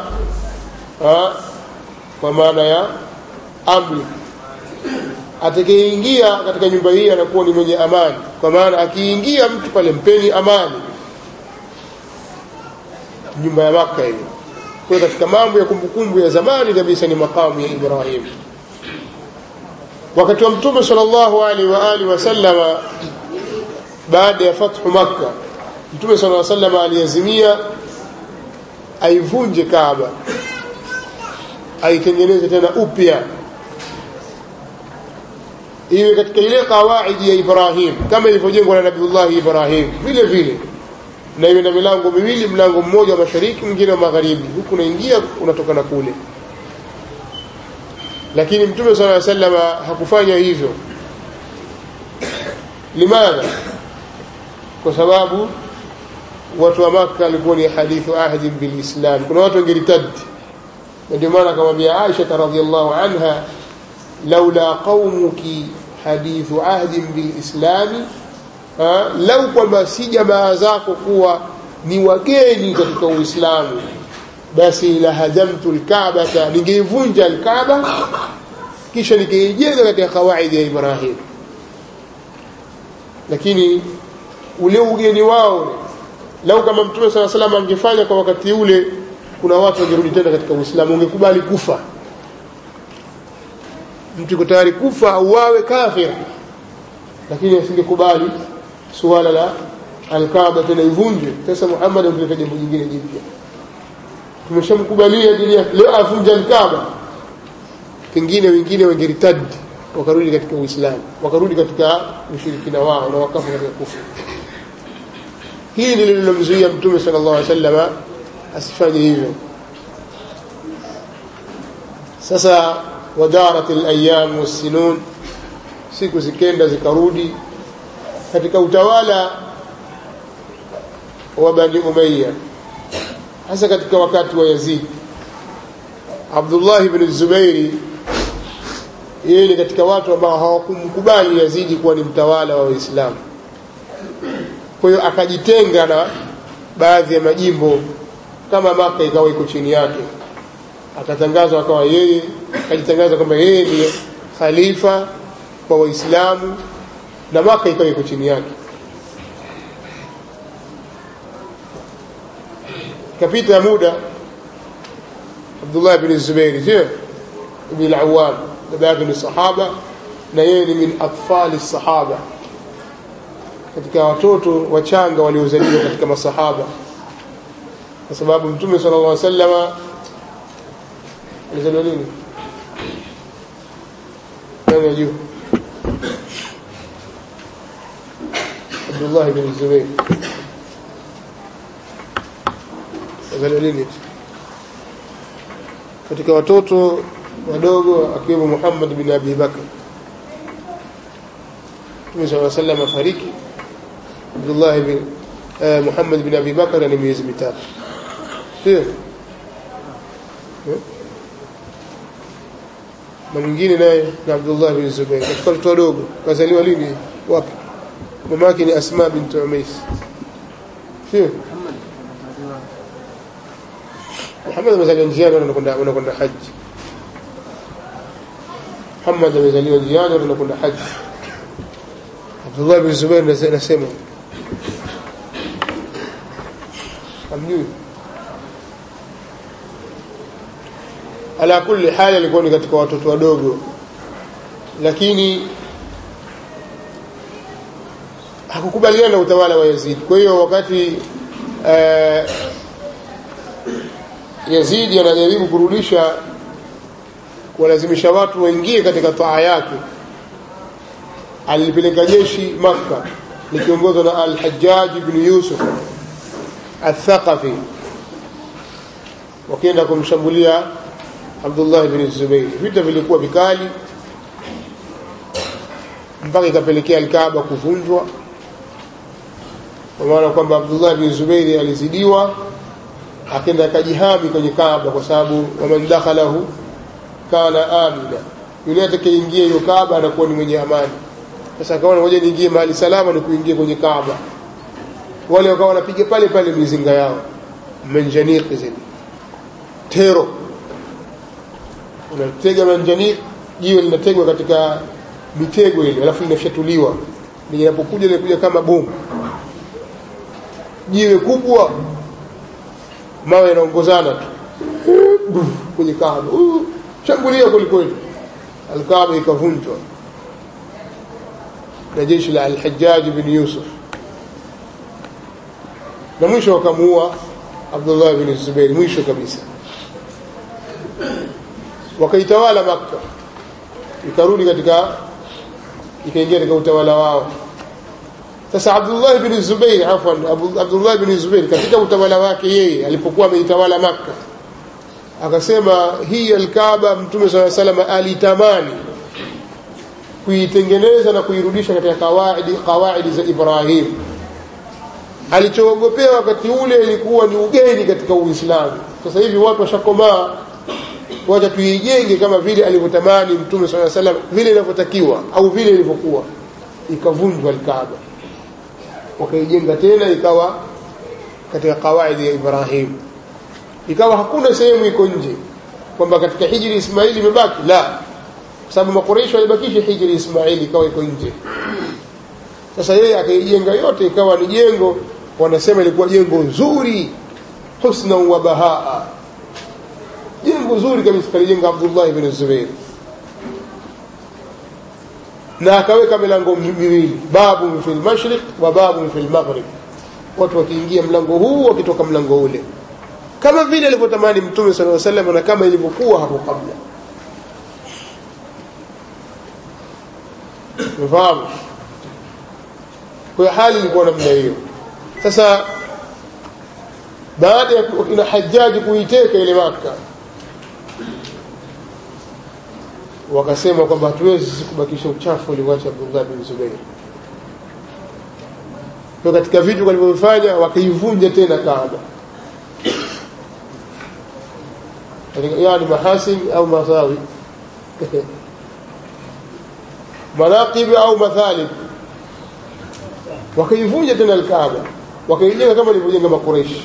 kwa maana ya amri, atakayeingia katika nyumba hii anakuwa ni mwenye amani, kwa maana akiingia mtu pale mpeni amani. Nyumba ya Makkah hiyo. Kwa katika mambo ya kumbukumbu ya zamani kabisa ni makamu ya Ibrahim. Wakati wa Mtume sallallahu alaihi wa alihi wasallama, baada ya fathu Makkah, Mtume sallallahu alaihi wasallam aliazimia aivunje Kaaba, aitengeneze tena upya, iwe katika ile kawaidi ya Ibrahim kama ilivyojengwa na Nabiullah Ibrahim vile vile, na iwe na milango miwili, mlango mmoja wa mashariki, mwingine wa magharibi, huku unaingia unatoka na kule. Lakini Mtume sallallahu alaihi wasallam hakufanya hivyo. Limadha? Kwa sababu watu wa Makkah walikuwa ni hadithu ahdi bil Islam, kuna watu wangeritadi. Ndio maana akamwambia Aisha radhiyallahu anha, laula qaumuki hadithu ahdi bil Islam, lau kwamba si jamaa zako kuwa ni wageni katika Uislamu, basi la hadamtu al-Kaaba, ningeivunja al-Kaaba kisha nikaijenga katika kawaidi ya Ibrahim. Lakini ule ugeni wao, lau kama Mtume sallallahu alaihi wasallam angefanya kwa wakati ule, kuna watu wangerudi tena katika Uislamu, ungekubali kufa. Mtu yuko tayari kufa au wawe kafir, lakini asingekubali suala la al-Kaaba tena ivunje. Sasa Muhammad angeleta jambo jingine jipya. tumeshamkubalia dini yake, leo avunja al-Kaaba, pengine wengine wangeritadi wakarudi katika Uislamu, wakarudi katika ushirikina wao na wakafa katika kufuru. Hii ndilo lililomzuia Mtume sallallahu alaihi wasallam asifanye hivyo. Sasa wadarat al-ayyam was-sinun, siku zikenda zikarudi katika utawala wa Bani Umayya, hasa katika wakati wa Yazid. Abdullah ibn Zubairi yeye ni katika watu ambao hawakumkubali Yazidi kuwa ni mtawala wa Waislamu. Kwa hiyo akajitenga na baadhi ya majimbo, kama Maka ikawa iko chini yake, akatangazwa akawa yeye, akajitangaza kwamba yeye ndiye khalifa kwa Waislamu na Maka ikawa iko chini yake. Kapita muda, Abdullah ibn Zubair je ibn al-Awwam, baba yake ni sahaba na yeye ni min atfali sahaba, katika watoto wachanga waliozaliwa katika masahaba, kwa sababu Mtume sallallahu alaihi wasallam alizaliwa lini? Nani ajua? Abdullah ibn Zubair alizaliwa lini? Katika watoto wadogo akiwemo Muhammad bin Abi Bakr. Mtume sallallahu alaihi wasallam afariki, Abdullah ibn eh, Muhammad bin Abi Bakr ni miezi mitatu. Sio? Na mwingine naye ni Abdullah bin Zubair. Katika watoto wadogo kazaliwa lini? Wapi? Mama yake ni Asma bint Umais. Sio? Muhammad amezaliwa njiani anakwenda anakwenda haji. Muhammad amezaliwa njiani anakwenda haji. Abdullah bin Zubair anasema amjui. Ala kulli hali alikuwa ni katika watoto wadogo, lakini hakukubaliana na utawala wa Yazid. Kwa hiyo wakati uh, Yazid anajaribu kurudisha, kuwalazimisha watu waingie katika taa yake, alipeleka jeshi Makkah likiongozwa na Al-Hajjaj ibn Yusuf Al-Thaqafi, wakaenda kumshambulia Abdullah ibn Zubair. Vita vilikuwa vikali mpaka ikapelekea al-Kaaba kuvunjwa, kwa maana kwamba Abdullah ibn Zubair alizidiwa, akaenda akajihami kwenye Kaaba, kwa sababu waman dakhalahu kana amina, yule atakayeingia hiyo Kaaba anakuwa ni mwenye amani. Sasa akaona ngoja niingie mahali salama ni kuingia kwenye Kaaba. Wale wakawa wanapiga pale pale mizinga yao, manjaniq zile tero, unatega manjaniq, jiwe linategwa katika mitego ile, alafu linafyatuliwa, linapokuja linakuja kama bomu, jiwe kubwa, mawe yanaongozana tu kwenye Kaaba, shambulia kulikweli. Al-Kaaba ikavunjwa na jeshi la Al-Hajjaj ibn Yusuf, na mwisho wakamuua Abdullah ibn Zubair mwisho kabisa. Wakaitawala Makkah, ikarudi katika ikaingia katika utawala wao. Sasa Abdullah ibn Zubair, afwan Abdullah ibn Zubair katika utawala wake yeye alipokuwa ameitawala Makkah, akasema hii al-Kaaba Mtume sallallahu alaihi wasallam alitamani kuitengeneza na kuirudisha katika kawaidi kawaidi za Ibrahim. Alichoogopea wakati ule ilikuwa ni ugeni katika Uislamu. Sasa hivi watu washakomaa, wacha tuijenge kama vile alivyotamani Mtume sallallahu alaihi wasallam, vile inavyotakiwa au vile ilivyokuwa. Ikavunjwa al-Kaaba, wakaijenga tena ikawa katika kawaidi ya Ibrahim. Ikawa hakuna sehemu iko nje, kwamba katika hijri Ismaili imebaki, la, sababu makuraish walibakisha hijri Ismaili ikawa iko nje. Sasa yeye akaijenga yote ikawa ni jengo, wanasema ilikuwa jengo nzuri, husna wa bahaa, jengo nzuri kabisa kalijenga Abdullah ibn Zubair, na akaweka milango miwili, babu fil mashriq wa babu fil maghrib. Watu wakiingia mlango huu wakitoka mlango ule, kama vile alivyotamani Mtume sallallahu alaihi wasallam na kama ilivyokuwa hapo kabla. Mfahamu? Kwa hali ilikuwa namna hiyo. Sasa baada ya kina Hajjaji kuiteka ile Makka, wakasema kwamba hatuwezi kubakisha uchafu ulioacha Abdullah bin Zubair. Kwa katika vitu walivyofanya wakaivunja tena Kaaba. Yani mahasin au masawi manaqib au mathalib, wakaivunja tena al-Kaaba, wakaijenga kama ilivyojenga Makuraish.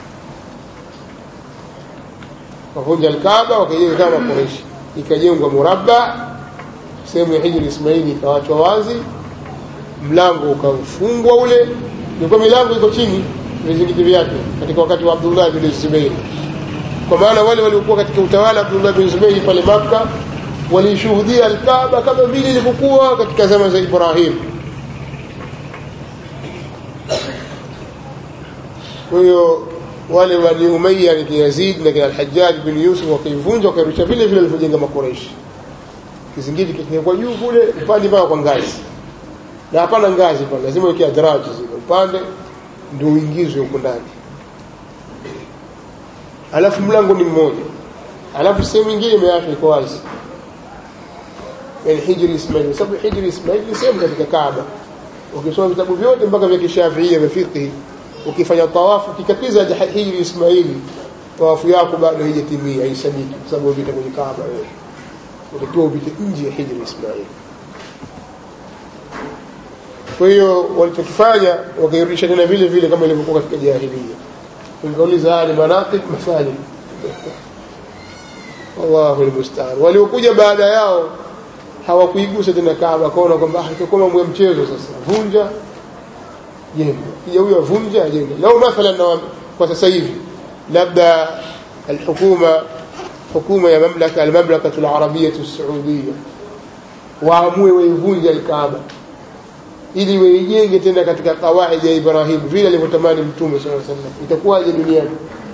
Wavunja al-Kaaba wakaijenga kama Makuraish, ikajengwa murabba, sehemu ya Hijri Ismaili ikaachwa wazi, mlango ukafungwa ule, ilikuwa milango iko chini vizingiti vyake katika wakati wa Abdullah bin Zubair. Kwa maana wale waliokuwa katika utawala wa Abdullah bin Zubair pale Makka walishuhudia al-Kaaba kama vile ilivyokuwa katika zama za Ibrahim. Kwa hiyo wale wa Umayya ni Yazid na al-Hajjaj bin Yusuf wakaivunja wakarusha vile vile walivyojenga Makuraish. Kizingiti kikawekwa juu kule upande mpaka kwa ngazi. Na hapana ngazi pale, lazima uweke adraji zile upande ndio uingizwe huko ndani. Alafu mlango ni mmoja. Alafu sehemu nyingine imeachwa iko wazi. Yani Hijri Ismaili, sababu Hijri Ismaili ni sehemu katika Kaaba. Ukisoma vitabu vyote mpaka vya Kishafiia vya fiqh, ukifanya tawafu kikatiza Hijri Ismaili, tawafu yako bado haijatimia, haisadiki kwa sababu vita kwenye Kaaba wewe. Utakiwa upite nje ya Hijri Ismaili. Kwa hiyo walichokifanya wakairudisha tena vile vile kama ilivyokuwa katika jahiliya. Ungauliza hali manaqib mafali. Allahu almusta'an. Waliokuja baada yao hawakuigusa tena Kaaba, kaona kwamba itakuwa mambo ya mchezo sasa. Vunja jenga. Kija huyo vunja jenga. Lao mathalan na kwa sasa hivi labda alhukuma hukuma ya mamlaka almamlaka alarabiyya as-saudiyya waamue waivunje al-Kaaba ili waijenge tena katika kawaida ya Ibrahim vile alivyotamani Mtume sallallahu alaihi wasallam, itakuwaje duniani?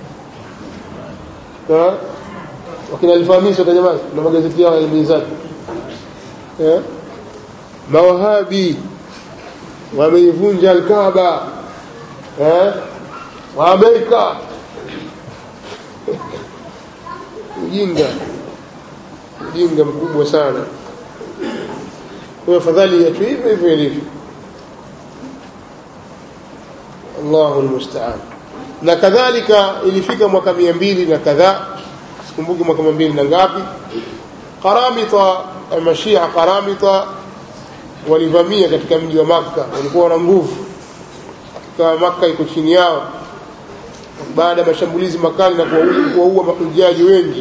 Ha? Wakina alifahamisha kwa jamaa na magazeti yao ya mizani. Eh? Mawahabi wameivunja al-Kaaba. Eh? Wa Amerika. Ujinga. Ujinga mkubwa sana. Kwa fadhali yetu hivyo hivyo ilivyo. Allahu almusta'an. Na kadhalika ilifika mwaka mia mbili na kadhaa, sikumbuki mwaka mia mbili na ngapi, Qaramita al-Mashia Qaramita walivamia katika mji wa Makka, walikuwa na nguvu. Kwa Makka iko chini yao. Baada ya mashambulizi makali na kuwaua mahujaji wengi,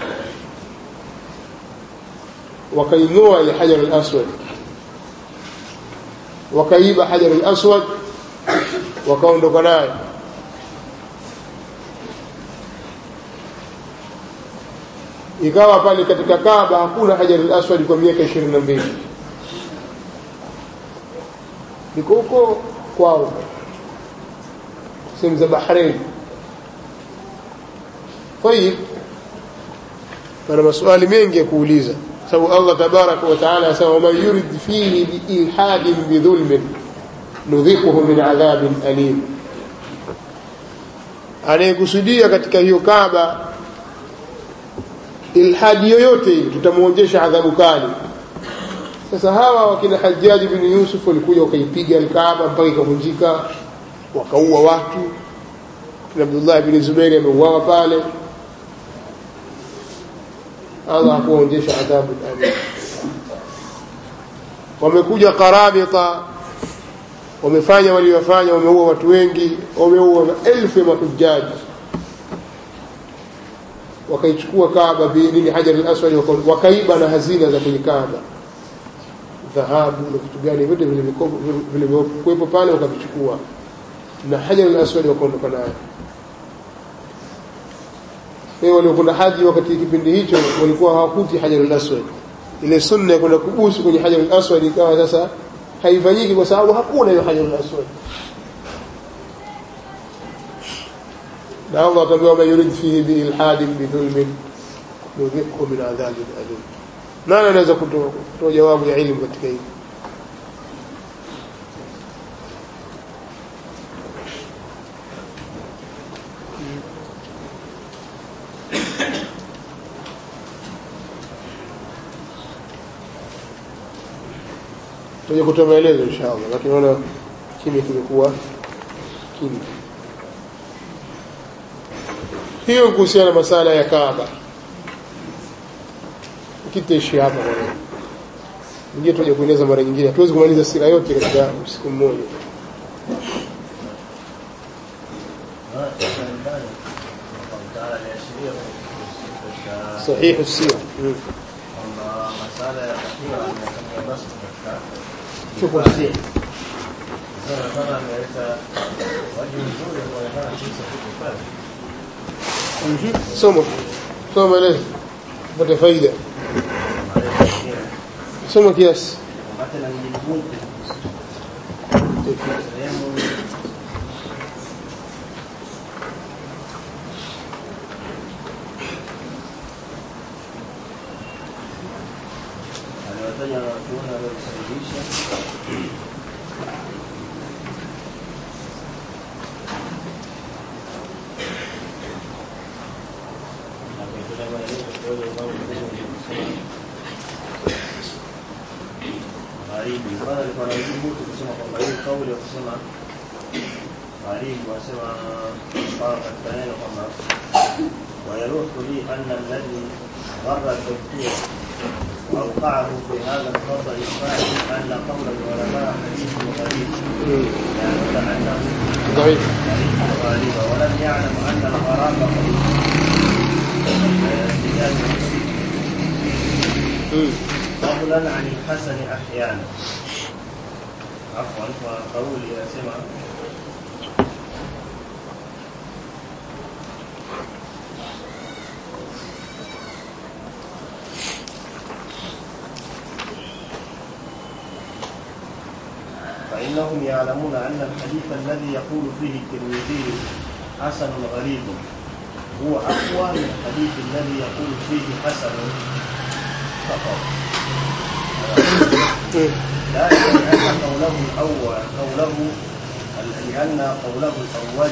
wakaingoa ile Hajar al-Aswad, wakaiba Hajar al-Aswad, wakaondoka naye. Ikawa pale katika Kaaba hakuna Hajar al-Aswad kwa miaka ishirini na mbili. Niko huko kwao sehemu za Bahrain. Tayib, kuna maswali mengi ya kuuliza, sababu Allah tabaraka wa taala asema man yurid fihi biilhadin bidhulmin nudhiquhu min adhabin alim. Anayekusudia katika hiyo Kaaba ilhadi yoyote tutamuonjesha adhabu kali. Sasa hawa wakina Hajjaj bin Yusuf walikuja wakaipiga al-Kaaba mpaka ikavunjika, wakaua watu. Na Abdullah bin Zubair ameuawa pale. Allah akuonjesha adhabu kali. Wamekuja Qaramita, wamefanya waliofanya, wameua watu wengi, wameua maelfu ya mahujaji. Wakaichukua Kaaba bi Hajar al-Aswad, wakaiba na hazina za kwenye Kaaba, dhahabu na vitu gani vyote vilivyokuwepo pale wakavichukua, na Hajar al-Aswad wakaondoka nayo. Wao waliokuwa haji wakati kipindi hicho walikuwa hawakuti Hajar al-Aswad. Ile sunna ya kwenda kubusu kwenye Hajar al-Aswad ikawa sasa haifanyiki kwa sababu hakuna hiyo Hajar al-Aswad. na Allah ataambia man yurid fihi bi ilhadin bi dhulmin nudhiqhu min adhabin alim. Nani anaweza kutoa kutoa jawabu ya elimu katika hili? Tuje kutoa maelezo inshallah, lakini naona kimya kimekuwa kimya. Hiyo kuhusiana na masala ya Kaaba. Kitaishi hapa kwa leo. Ndio tuje kueleza mara nyingine. Hatuwezi kumaliza sira yote katika usiku mmoja. Sahih as-sira. Kwamba masala ya takiwa ni basi katika Chukua sira. sasa sana ameleta wajibu mzuri kuonekana jinsi kufanya. Mhm. Soma. Soma maelezo. Pata faida. Soma kiasi. Mathalan ni mtu sehemu anawataja watuona waliosababisha na kwa maelezo kwa wale Gharibu, kwanza alikuwa anajibu kusema kwamba hii kauli ya kusema gharibu wasema kwa katika neno kwamba wayaruhu li anna alladhi gharra al-doktor وأوقعه في هذا الخطأ الفاعل أن قول العلماء حديث غريب يعني أنه ضعيف غريب ولم يعلم أن الغرام غريب فضلا عن الحسن أحيانا عفوا وقولي يا سمع فإنهم يعلمون أن الحديث الذي يقول فيه الترمذي حسن غريب هو أقوى من الحديث الذي يقول فيه حسن فقط لا يعني أن قوله الأول قوله لأن قوله الأول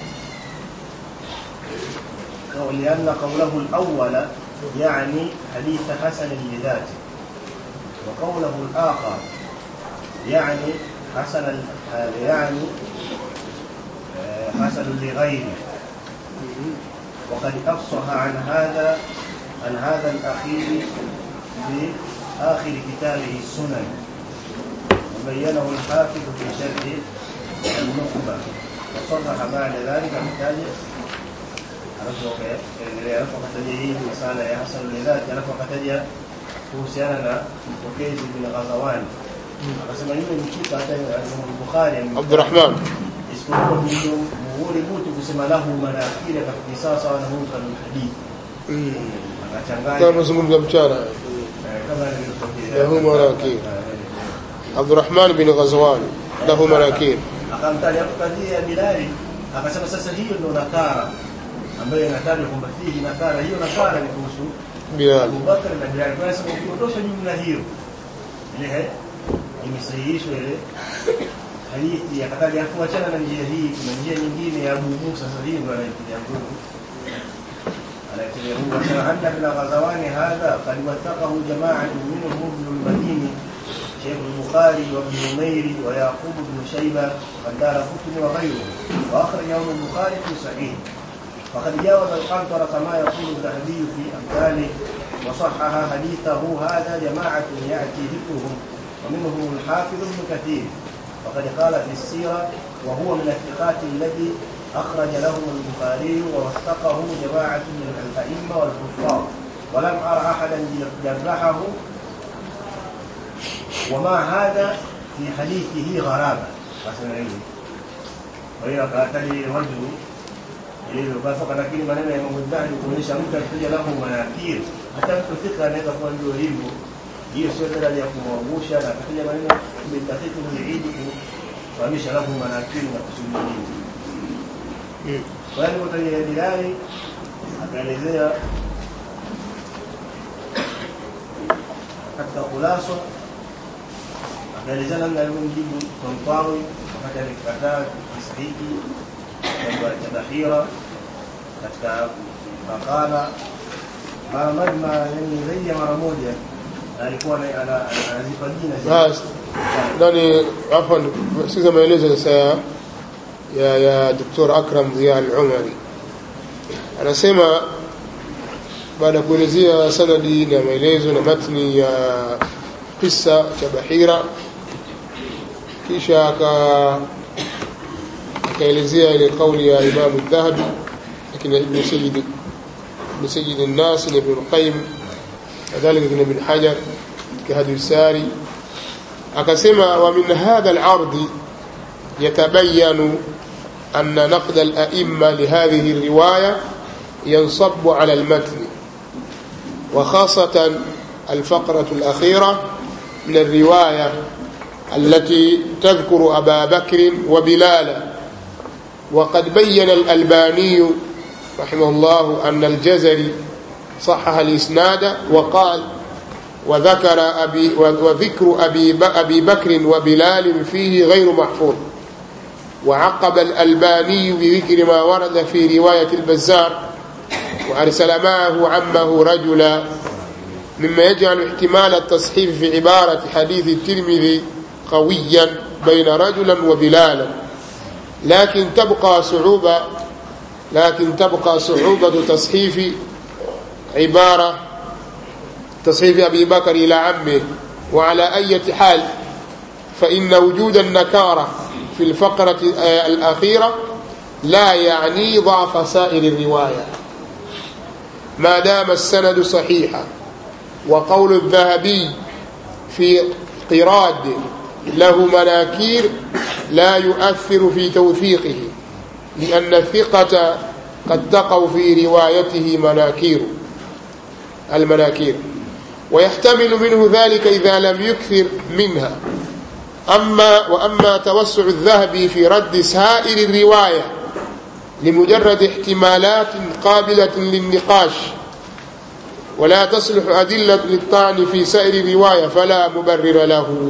لأن قوله الأول يعني حديث حسن لذاته وقوله الآخر يعني حسن يعني حسن لغيره وقد أفصح عن هذا عن هذا الأخير في آخر كتابه السنن وبينه الحافظ في شرح النخبة وصرح بعد ذلك بتاجه عرفوا قتجه مسألة يا حسن لذات عرفوا قتجه kuhusiana mpokezi bin Ghazawani akasema yule mkita hata Bukhari Abdurrahman isipokuwa ndio muhuri mtu kusema lahu manakira katika sasa na Mungu kwa hadithi akachanganya kama zungumza mchana kama nilivyokuambia lahu manakir Abdurrahman bin Ghazawani lahu manakir akamtaja kadhia Bilali akasema sasa hiyo ndio nakara ambayo inatajwa kwamba fihi nakara hiyo nakara ni kuhusu Bilal Abu Bakr na Bilal kwa sababu ukiondosha jumla hiyo ile imesahihishwa ile hadithi yakataja afuachana na njia hii kuna njia nyingine ya Abu Musa sahihi ndio anaitilia nguvu anaitilia nguvu sana anna bin Ghazawani hadha qad wathaqahu jama'atun minhum ibn al-Madini Shaykh al-Bukhari wa Ibn Umayr wa Yaqub ibn Shayba wa Daraqutni wa ghayruhu wa akhrajahu al-Bukhari fi sahih فقد جاوز القنطرة كما يقول الذهبي في أمثاله وصحح حديثه هذا جماعة يأتي ذكرهم ومنهم الحافظ ابن كثير وقد قال في السيرة وهو من الثقات الذي أخرج لهم البخاري ووثقه جماعة من الأئمة والكفار ولم أرى أحدا جرحه وما هذا في حديثه غرابة وهي قاتل رجل hivyo basi lakini maneno ya Imam Bukhari kuonyesha mtu akija lahu manakir hata mtu fikra anaweza kuwa ndio hivyo hiyo sio daraja ya kumwangusha na akija maneno bidatifu ni idi kuhamisha lahu manakir na kusudia Kwa hiyo mtaja Bilali akaelezea katika khulasa, akaelezea namna alivyomjibu Tantawi wakati alikataa kistiki kwa tabahira katika makala mara majma, yani zaidi ya mara moja alikuwa anazipa jina basi ndani. Afwan, sasa maelezo sasa ya ya Daktari Akram Ziya Al-Umari anasema baada kuelezea sanadi na maelezo na matni ya kisa cha Bahira, kisha aka akaelezea ile kauli ya Imam Adh-Dhahabi lakini Ibn Sayyid Ibn Sayyid an-Nas Ibn Qayyim kadhalika Ibn Hajar كهدي الساري akasema wa min hadha al-ard yatabayyan anna naqd al-a'imma li hadhihi al-riwaya yansab 'ala al-matn wa khasatan al-faqrah al-akhirah min al-riwaya التي تذكر أبا بكر وبلالا. وقد بين الألباني رحمه الله أن الجزري صحح الإسناد وقال وذكر أبي وذكر أبي أبي بكر وبلال فيه غير محفوظ. وعقب الألباني بذكر ما ورد في رواية البزار وأرسل معه عمه رجلا مما يجعل احتمال التصحيف في عبارة حديث الترمذي قويا بين رجلا وبلالا، لكن تبقى صعوبة لكن تبقى صعوبة تصحيف عبارة تصحيف أبي بكر إلى عمه. وعلى أي حال فإن وجود النكارة في الفقرة الأخيرة لا يعني ضعف سائر الرواية ما دام السند صحيحا. وقول الذهبي في قراد له مناكير لا يؤثر في توثيقه، لأن الثقة قد تقع في روايته مناكير المناكير، ويحتمل منه ذلك إذا لم يكثر منها. أما وأما توسع الذهبي في رد سائر الرواية لمجرد احتمالات قابلة للنقاش ولا تصلح أدلة للطعن في سائر الرواية فلا مبرر له.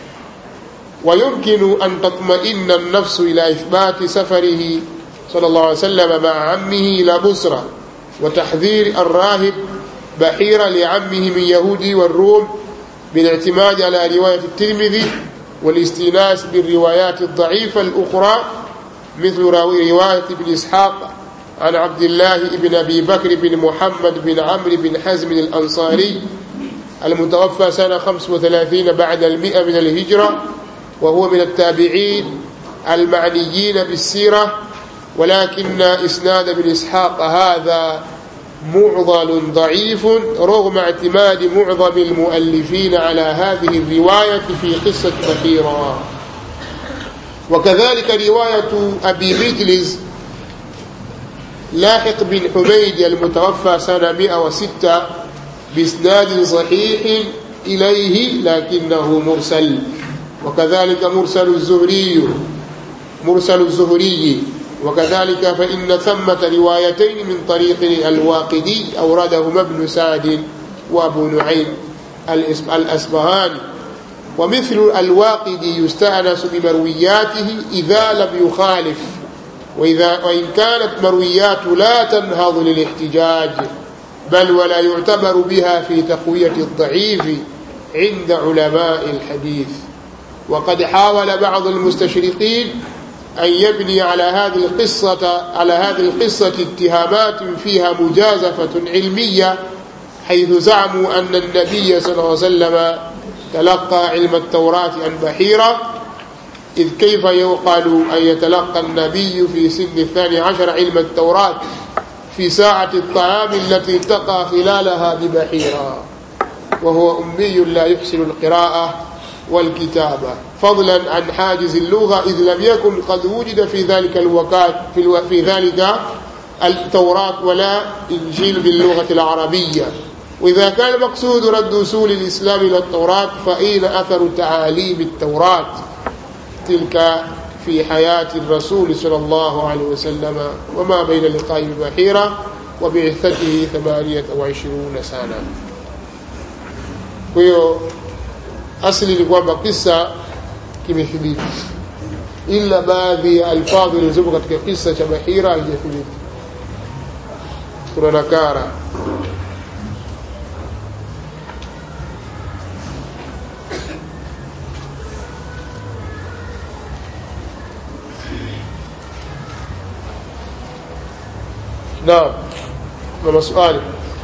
ويمكن أن تطمئن النفس إلى إثبات سفره صلى الله عليه وسلم مع عمه إلى بصرة وتحذير الراهب بحيرة لعمه من يهودي والروم بالاعتماد على رواية الترمذي والاستئناس بالروايات الضعيفة الأخرى مثل رواية ابن إسحاق عن عبد الله بن أبي بكر بن محمد بن عمرو بن حزم الأنصاري المتوفى سنة خمس وثلاثين بعد المئة من الهجرة، وهو من التابعين المعنيين بالسيرة، ولكن إسناد ابن إسحاق هذا معضل ضعيف رغم اعتماد معظم المؤلفين على هذه الرواية في قصة بحيرة. وكذلك رواية أبي مجلس لاحق بن حميد المتوفى سنة مئة وستة بإسناد صحيح إليه لكنه مرسل. وكذلك مرسل الزهري مرسل الزهري وكذلك فإن ثمة روايتين من طريق الواقدي أوردهما ابن سعد وأبو نعيم الأصبهاني. ومثل الواقدي يستأنس بمروياته إذا لم يخالف، وإذا وإن كانت مرويات لا تنهض للاحتجاج بل ولا يعتبر بها في تقوية الضعيف عند علماء الحديث. وقد حاول بعض المستشرقين أن يبني على هذه القصة على هذه القصة اتهامات فيها مجازفة علمية، حيث زعموا أن النبي صلى الله عليه وسلم تلقى علم التوراة عن بحيرة، إذ كيف يقال أن يتلقى النبي في سن الثاني عشر علم التوراة في ساعة الطعام التي التقى خلالها ببحيرة وهو أمي لا يحسن القراءة والكتابة، فضلا عن حاجز اللغة، إذ لم يكن قد وجد في ذلك الوقت في, الو... في ذلك التوراة ولا إنجيل باللغة العربية. وإذا كان المقصود رد أصول الإسلام إلى التوراة فأين أثر تعاليم التوراة تلك في حياة الرسول صلى الله عليه وسلم وما بين لقاء البحيرة وبعثته ثمانية وعشرون سنة. Kwa asili ni kwamba kisa kimethibiti, ila baadhi ya alfadhi zilizopo katika kisa cha Bahira haijathibiti, kuna nakara. Naam, na maswali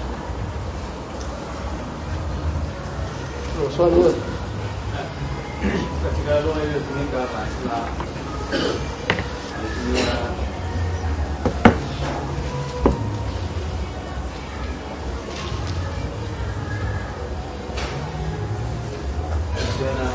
maswali yote katika lugha ile tunaika hapa na tena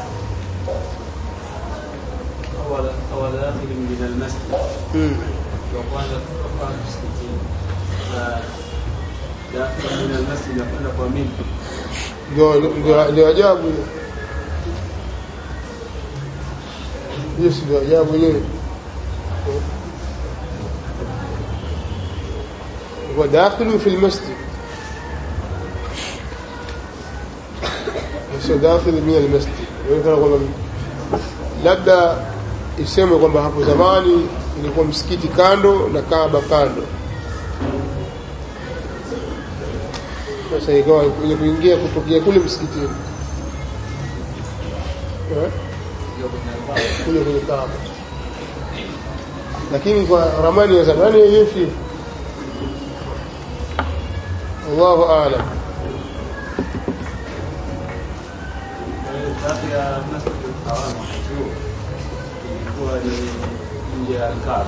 awala awala dakhil min al-masjid wa kwanza kutoka msikitini na dakhil min al-masjid na kwenda kwa mimi ndio ndio ajabu hiyo, si ndio ajabu yenyewe. هو داخل في المسجد sio داخل من المسجد. Inaonekana kwamba labda iseme kwamba hapo zamani ilikuwa msikiti kando na Kaaba kando, sasa ikawa ile kuingia kutokea kule msikitini eh kule kule Kaaba, lakini kwa ramani ya zamani yeshi. Allahu a'lam. Tapi ya masjid al-Haram itu ilikuwa ni nje ya Kaaba.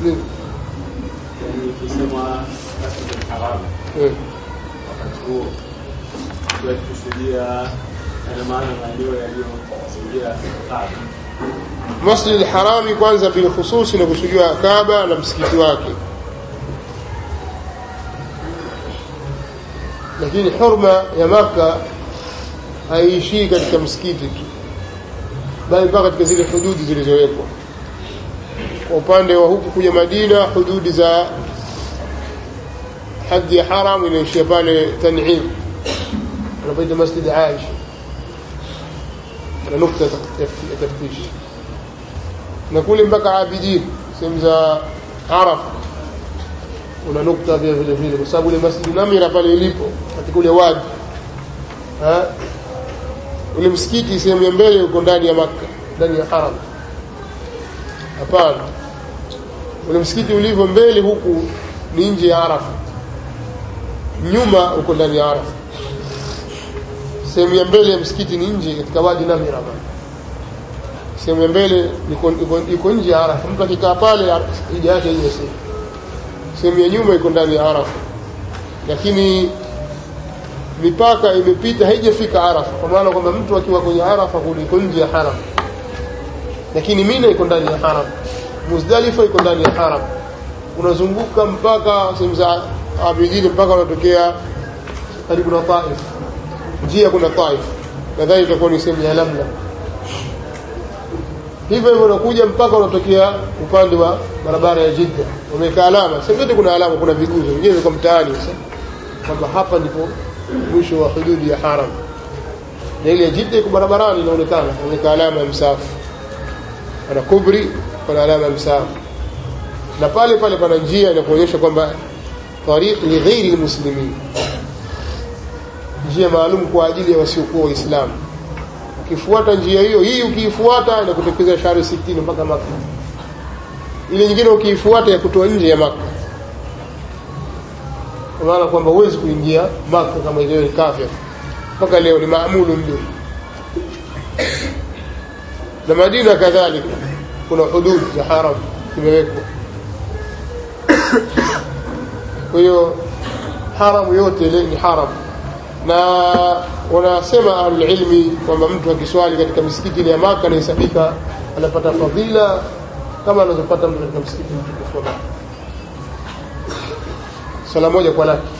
Yani kusema masjid al-Haram wakati huo ndio kusudia na maana maeneo yaliyozingira Kaaba. Masjid al-Haram kwanza bil khusus na kusudia Kaaba na msikiti wake, lakini hurma ya Makkah haishi katika msikiti tu, bali mpaka katika zile hududi zilizowekwa. Kwa upande wa huku kuja Madina, hududi za hadhi ya haram inaishia pale Tan'im, unapoita Masjid Aisha na nukta ya taftish, na kule mpaka Abidin sehemu za Arafa una nukta vile vile vile, kwa sababu ile Masjid Namira pale ilipo katika ule wadi ha ule msikiti sehemu ya mbele uko ndani ya Makkah, ndani ya haram. Hapana, ule msikiti ulivyo mbele huku ni nje ya Arafa, nyuma uko ndani ya Arafa. Sehemu ya mbele ya msikiti ni nje katika wadi Namira bana, sehemu ya mbele iko iko nje ya Arafa. Mtu akikaa pale hija yake hiyo sehemu sehemu ya nyuma iko ndani ya Arafa, lakini mipaka imepita haijafika Arafa, kwa maana kwamba mtu akiwa kwenye Arafa kule iko nje ya haram, lakini Mina iko ndani ya haram, Muzdalifa iko ndani ya haram. Unazunguka mpaka sehemu za Abidin mpaka unatokea karibu na Taif, njia kuna Taif, nadhani itakuwa ni sehemu ya Lamla. Hivyo hivyo unakuja mpaka unatokea upande wa barabara ya Jeddah, umeweka alama. Sasa yote kuna alama, kuna viguzo vingine kwa mtaani sasa kwamba hapa ndipo mwisho wa hududi ya haram, na ile Jeddah iko barabarani inaonekana, imeweka alama ya msafu, ana kubri kuna alama ya msafu, na pale pale pana njia inakuonyesha kwamba tariq li ghairi almuslimin, njia maalum kwa ajili ya wasiokuwa Waislamu. Ukifuata njia hiyo hii, ukiifuata inakutokeza shari sitini mpaka Makkah. Ile nyingine ukiifuata ya kutoa nje ya Makkah, kwa maana kwamba huwezi kuingia Makkah kama ile ni kafir. Mpaka leo ni maamulu ndio. Na Madina kadhalika kuna hudud za haram imewekwa. Kwa hiyo haram yote ile ni haram, na wanasema ahlulilmi kwamba mtu akiswali katika misikiti ya Makkah anahesabika anapata fadhila kama anazopata mtu katika msikiti mtukufu wa Makkah, sala moja kwa laki.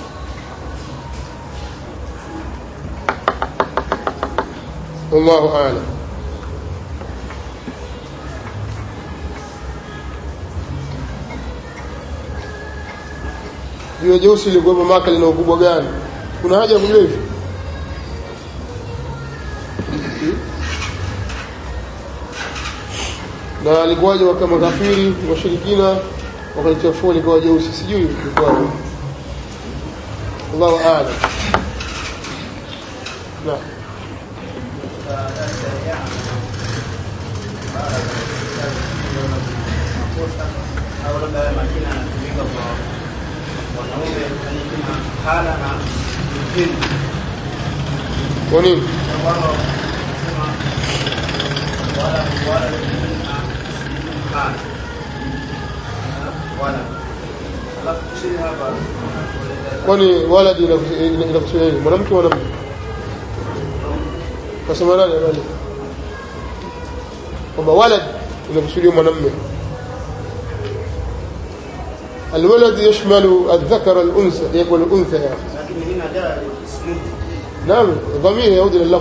Wallahu a'lam. jiwe jeusi lilikuwa Maka lina ukubwa gani? Kuna haja ya kujua hivyo? Na alikuwaje waka makafiri washirikina wakalichafua likawa jeusi? Sijui ilikuwa. Allahu a'lam. Na au labda majina yanatumika kwa wanaume yani kama hala na mjini. kwa nini? Wala wala hala wala alafu chini hapa kwani waladi inakusudia nini? Mwanamke mwanamke? Kasema nani nani? Kwamba walad inakusudia mwanamume. الولد يشمل الذكر الأنثى يقول الأنثى يعني. لكن هنا جاء اسمه نعم ضمير يعود لللفظ.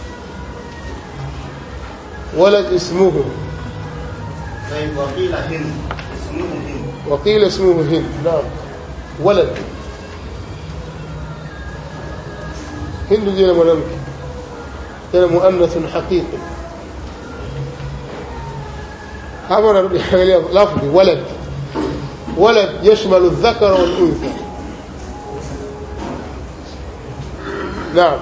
ولد اسمه. طيب وقيل هند اسمه هند. وقيل اسمه هند نعم. ولد هند دي مؤنث كان مؤنث حقيقي. هذا نرجع إلى لفظ ولد. ولد يشمل الذكر والأنثى. نعم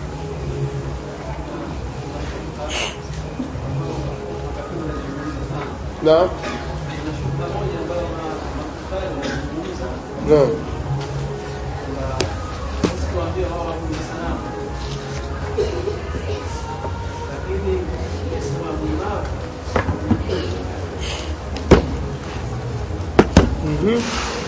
نعم نعم Mhm.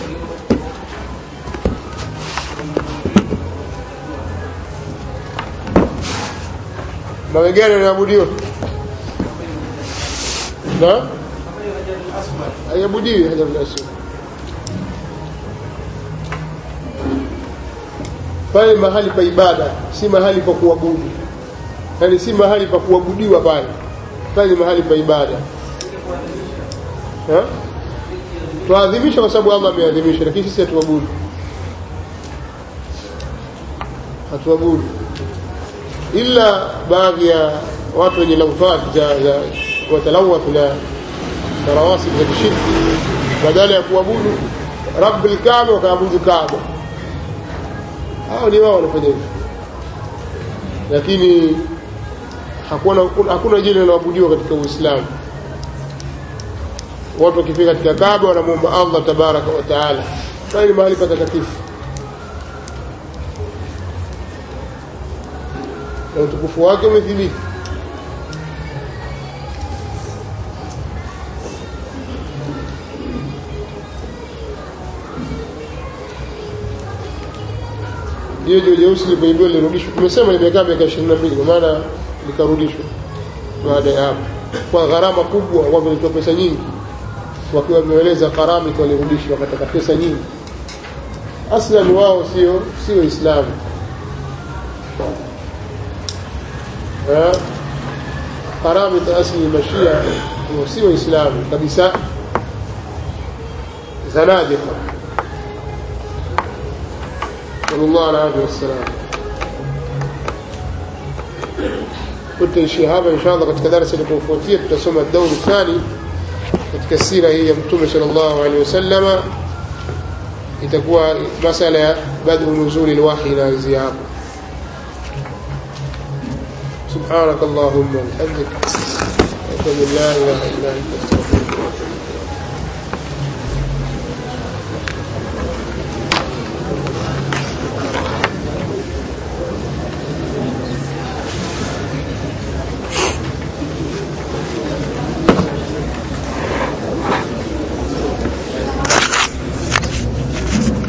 Mawe gani yanaabudiwa? Na? Hayabudiwi Hajarul Aswad. Pale mahali pa ibada, si mahali pa kuabudu. Yaani si mahali pa kuabudiwa pale. Pale mahali pa ibada. Ha? Tuadhimisha kwa sababu Allah ameadhimisha, lakini sisi hatuabudu. Hatuabudu. Ila baadhi ya watu wenye lawfat za za watalawaf na tarawasi za kishirki, badala ya kuabudu Rabbul Kaaba wakaabudu Kaaba. Hao ni wao wanafanya hivyo. Lakini hakuna hakuna jina linaloabudiwa katika Uislamu. Watu wakifika katika Kaaba wanamuomba Allah tabaraka wa taala. Bali mahali patakatifu. Na utukufu wake umethibiti. Hiyo ndio jeusi lipoibiwa lirudishwa. Tumesema limekaa miaka ishirini na mbili kwa maana likarudishwa baada ya hapo. Kwa gharama kubwa, wao walitoa pesa nyingi. Wakiwa wameeleza karami kwa lirudishwa wakataka pesa nyingi. Aslan wao sio sio Uislamu. Eh? Karami taasili mashia sio Uislamu kabisa. Zanadiqa. Sallallahu alayhi wasallam. Tutaishia hapa inshallah katika darasa linalofuatia tutasoma dauri thani katika sira hii ya Mtume sallallahu alayhi wasallam. Itakuwa masala ya badru nuzuli alwahi na ziyaha. سبحانك اللهم وبحمدك أشهد أن لا إله إلا أنت أستغفرك